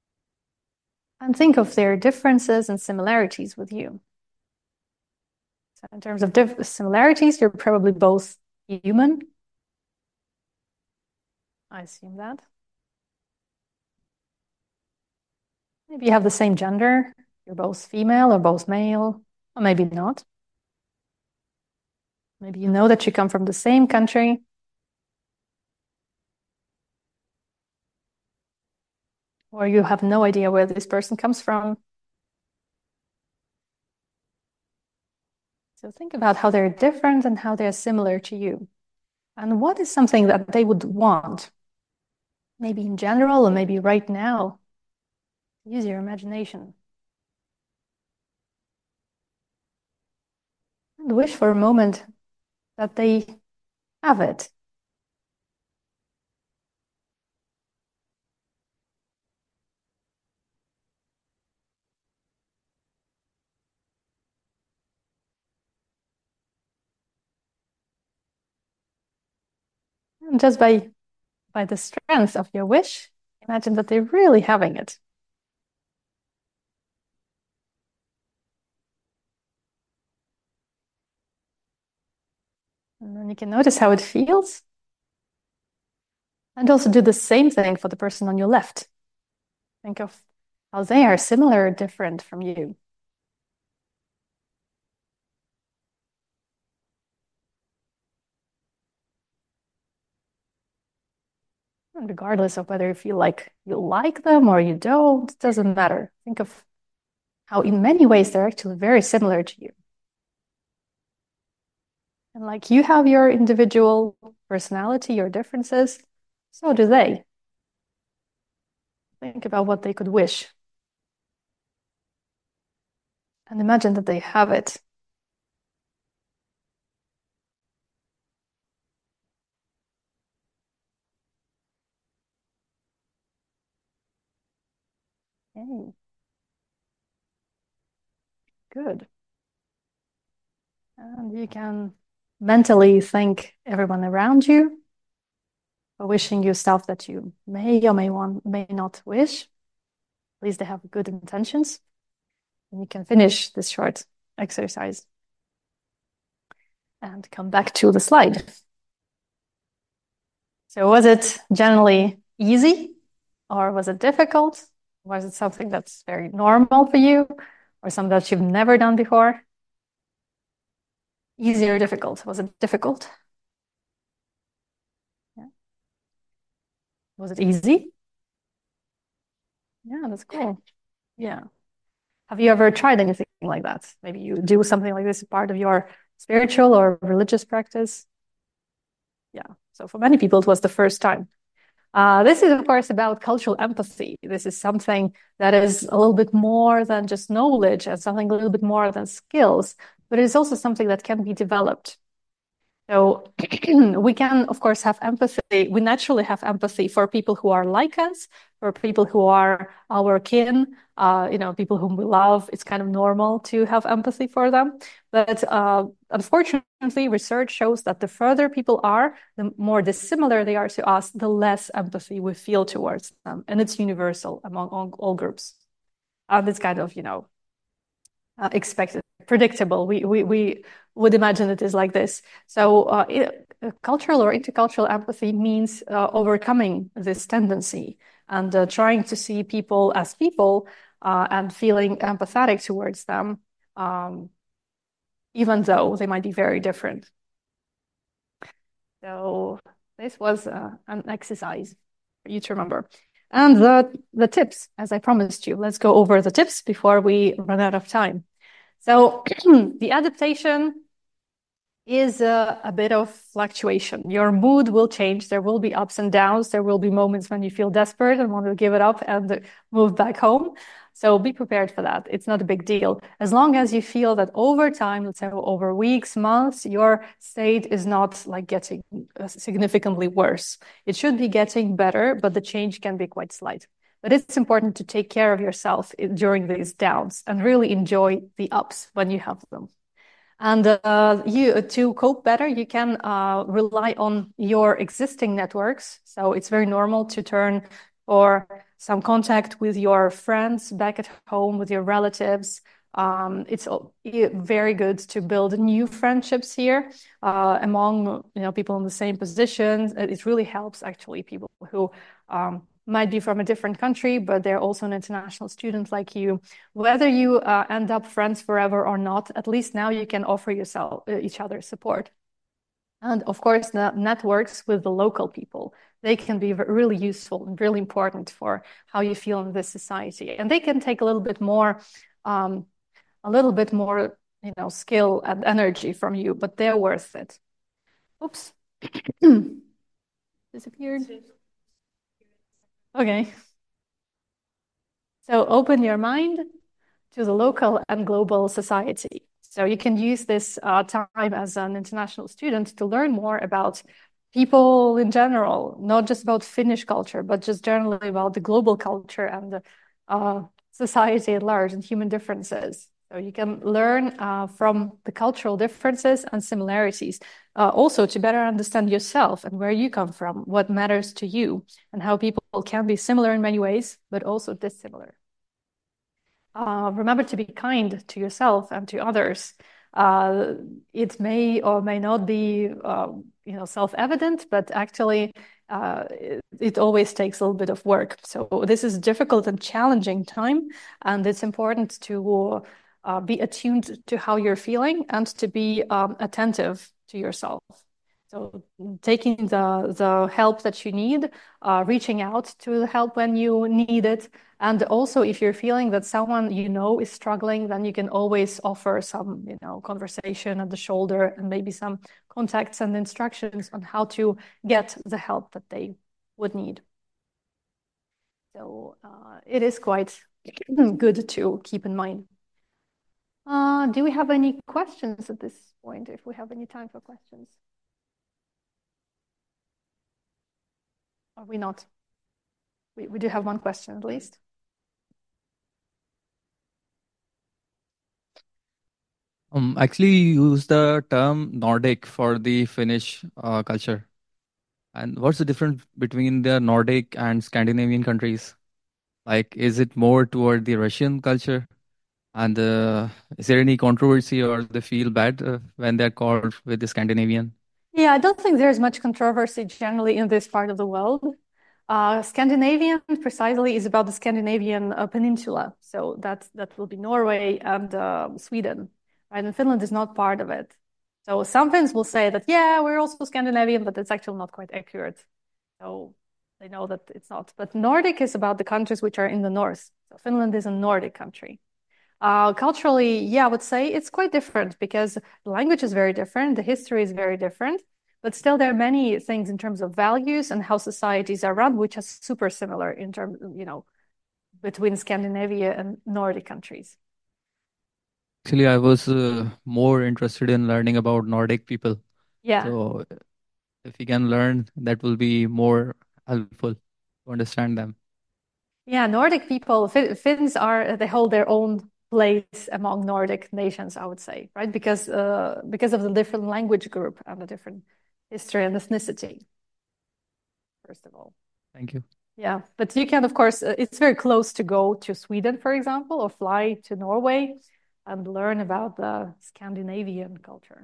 And think of their differences and similarities with you. So in terms of similarities, you're probably both human. I assume that. Maybe you have the same gender. You're both female or both male, or maybe not. Maybe you know that you come from the same country. Or you have no idea where this person comes from. So think about how they're different and how they're similar to you. And what is something that they would want? Maybe in general, or maybe right now. Use your imagination. And wish for a moment that they have it. And just by the strength of your wish, imagine that they're really having it. And then you can notice how it feels. And also do the same thing for the person on your left. Think of how they are similar or different from you. And regardless of whether you feel like you like them or you don't, it doesn't matter. Think of how in many ways they're actually very similar to you. And like you have your individual personality, your differences, so do they. Think about what they could wish. And imagine that they have it. Okay. Good. And you can mentally thank everyone around you for wishing you stuff that you may or may not wish. At least they have good intentions. And you can finish this short exercise and come back to the slide. So was it generally easy or was it difficult? Was it something that's very normal for you or something that you've never done before? Easy or difficult? Was it difficult? Yeah. Was it easy? Yeah, that's cool. Yeah. Have you ever tried anything like that? Maybe you do something like this as part of your spiritual or religious practice? Yeah. So for many people, it was the first time. This is, of course, about cultural empathy. This is something that is a little bit more than just knowledge and something a little bit more than skills, but it is also something that can be developed. So we can, of course, have empathy. We naturally have empathy for people who are like us, for people who are our kin, people whom we love. It's kind of normal to have empathy for them. But unfortunately, research shows that the further people are, the more dissimilar they are to us, the less empathy we feel towards them. And it's universal among all groups. It's kind of, expected, predictable. We would imagine it is like this. So cultural or intercultural empathy means overcoming this tendency and trying to see people as people and feeling empathetic towards them, even though they might be very different. So this was an exercise for you to remember. And the tips, as I promised you, let's go over the tips before we run out of time. So the adaptation is a bit of fluctuation. Your mood will change. There will be ups and downs. There will be moments when you feel desperate and want to give it up and move back home. So be prepared for that. It's not a big deal. As long as you feel that over time, let's say over weeks, months, your state is not like getting significantly worse. It should be getting better, but the change can be quite slight. But it's important to take care of yourself during these downs and really enjoy the ups when you have them. And to cope better, you can rely on your existing networks. So it's very normal to turn for some contact with your friends back at home, with your relatives, It's very good to build new friendships here among people in the same positions. It really helps actually people who might be from a different country, but they're also an international student like you. Whether you end up friends forever or not, at least now you can offer each other support. And of course, the networks with the local people, they can be really useful and really important for how you feel in this society. And they can take a little bit more skill and energy from you, but they're worth it. Oops. Disappeared. Okay. So open your mind to the local and global society. So you can use this time as an international student to learn more about people in general, not just about Finnish culture, but just generally about the global culture and the society at large and human differences. So you can learn from the cultural differences and similarities, also to better understand yourself and where you come from, what matters to you, and how people can be similar in many ways, but also dissimilar. Remember to be kind to yourself and to others. It may or may not be, self-evident, but actually, it always takes a little bit of work. So this is a difficult and challenging time, and it's important to be attuned to how you're feeling and to be attentive to yourself. So taking the help that you need, reaching out to the help when you need it. And also, if you're feeling that someone is struggling, then you can always offer some, conversation at the shoulder and maybe some contacts and instructions on how to get the help that they would need. So it is quite good to keep in mind. Do we have any questions at this point, if we have any time for questions? Are we not? We do have one question at least. Actually, you use the term Nordic for the Finnish culture. And what's the difference between the Nordic and Scandinavian countries? Like, is it more toward the Russian culture? And is there any controversy or they feel bad when they're called with the Scandinavian? Yeah, I don't think there's much controversy generally in this part of the world. Scandinavian precisely is about the Scandinavian peninsula. So that will be Norway and Sweden, right? And Finland is not part of it. So some Finns will say that, yeah, we're also Scandinavian, but it's actually not quite accurate. So they know that it's not. But Nordic is about the countries which are in the north. So Finland is a Nordic country. Culturally, yeah, I would say it's quite different because the language is very different, the history is very different, but still there are many things in terms of values and how societies are run, which are super similar in terms, between Scandinavia and Nordic countries. Actually, I was more interested in learning about Nordic people. Yeah. So if you can learn, that will be more helpful to understand them. Yeah, Nordic people, Finns they hold their own place among Nordic nations, I would say, right? Because of the different language group and the different history and ethnicity, first of all. Thank you. Yeah, but you can, of course, it's very close to go to Sweden, for example, or fly to Norway and learn about the Scandinavian culture.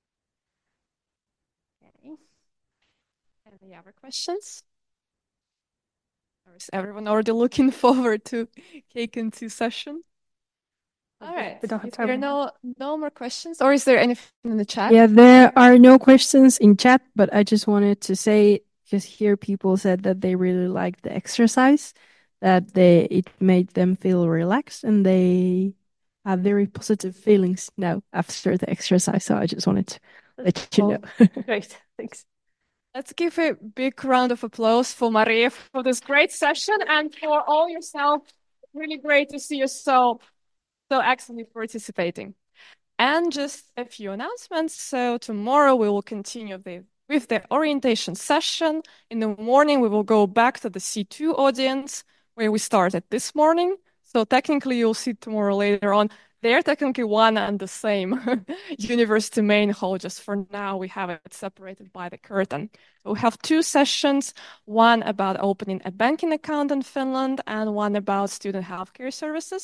Okay. Any other questions? Or is everyone already looking forward to Keiken 2 session? All right. We don't have If time. there are no more questions, or is there anything in the chat? Yeah, there are no questions in chat, but I just wanted to say, just here people said that they really liked the exercise, that it made them feel relaxed and they have very positive feelings now after the exercise. So I just wanted to let you know. Great, thanks. Let's give a big round of applause for Maria for this great session and for all yourself. Really great to see you so excellently participating. And just a few announcements. So tomorrow we will continue with the orientation session. In the morning, we will go back to the C2 audience where we started this morning. So technically, you'll see tomorrow later on. They're technically one and the same university main hall. Just for now, we have it separated by the curtain. We have 2 sessions, one about opening a banking account in Finland and one about student healthcare services.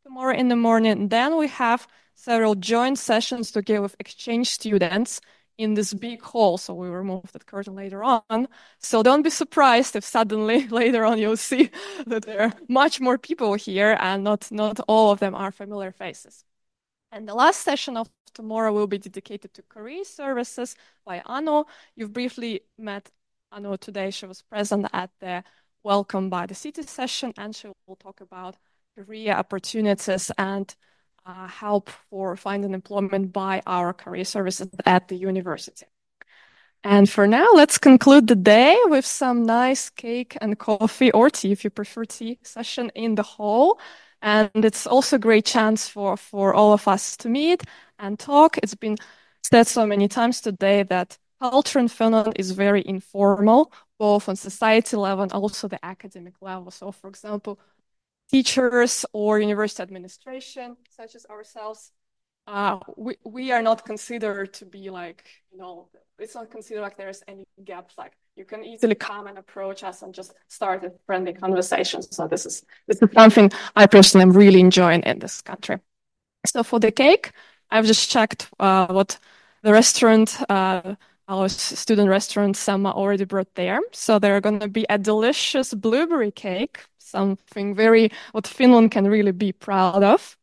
tomorrow in the morning. Then we have several joint sessions together with exchange students in this big hall. So we will remove that curtain later on. So don't be surprised if suddenly later on you'll see that there are much more people here and not all of them are familiar faces. And the last session of tomorrow will be dedicated to career services by Anu. You've briefly met Anu today. She was present at the Welcome by the City session, and she will talk about career opportunities and help for finding employment by our career services at the university. And for now, let's conclude the day with some nice cake and coffee or tea, if you prefer tea, session in the hall. And it's also a great chance for all of us to meet and talk. It's been said so many times today that culture in Finland is very informal, both on society level and also the academic level. So, for example, teachers or university administration, such as ourselves, we are not considered to be like, it's not considered like there's any gaps. Like you can easily come and approach us and just start a friendly conversation. So this is something I personally am really enjoying in this country. So for the cake, I've just checked what the restaurant, our student restaurant, Sama already brought there. So there are going to be a delicious blueberry cake, something what Finland can really be proud of.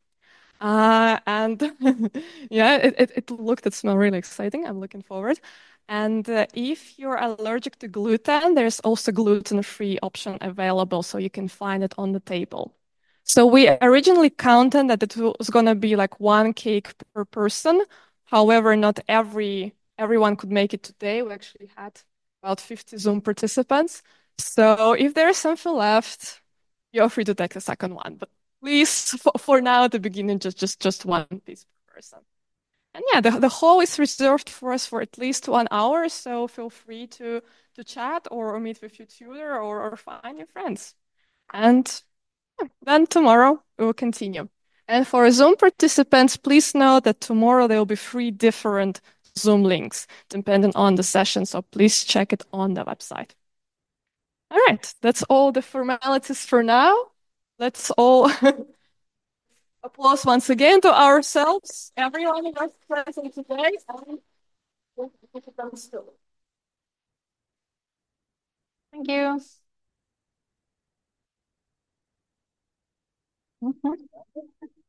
And yeah, it looked and smelled really exciting. I'm looking forward. And if you're allergic to gluten, there's also gluten-free option available, so you can find it on the table. So we originally counted that it was going to be like one cake per person. However, not everyone could make it today. We actually had about 50 Zoom participants. So if there's something left, you're free to take a second one. But please, for now at the beginning, just one piece per person. And yeah, the hall is reserved for us for at least 1 hour. So feel free to chat or meet with your tutor or find your friends. And then tomorrow we will continue. And for Zoom participants, please know that tomorrow there will be 3 different Zoom links depending on the session. So please check it on the website. All right, that's all the formalities for now. Let's all applause once again to ourselves, everyone who was present today. Thank you. Mhm.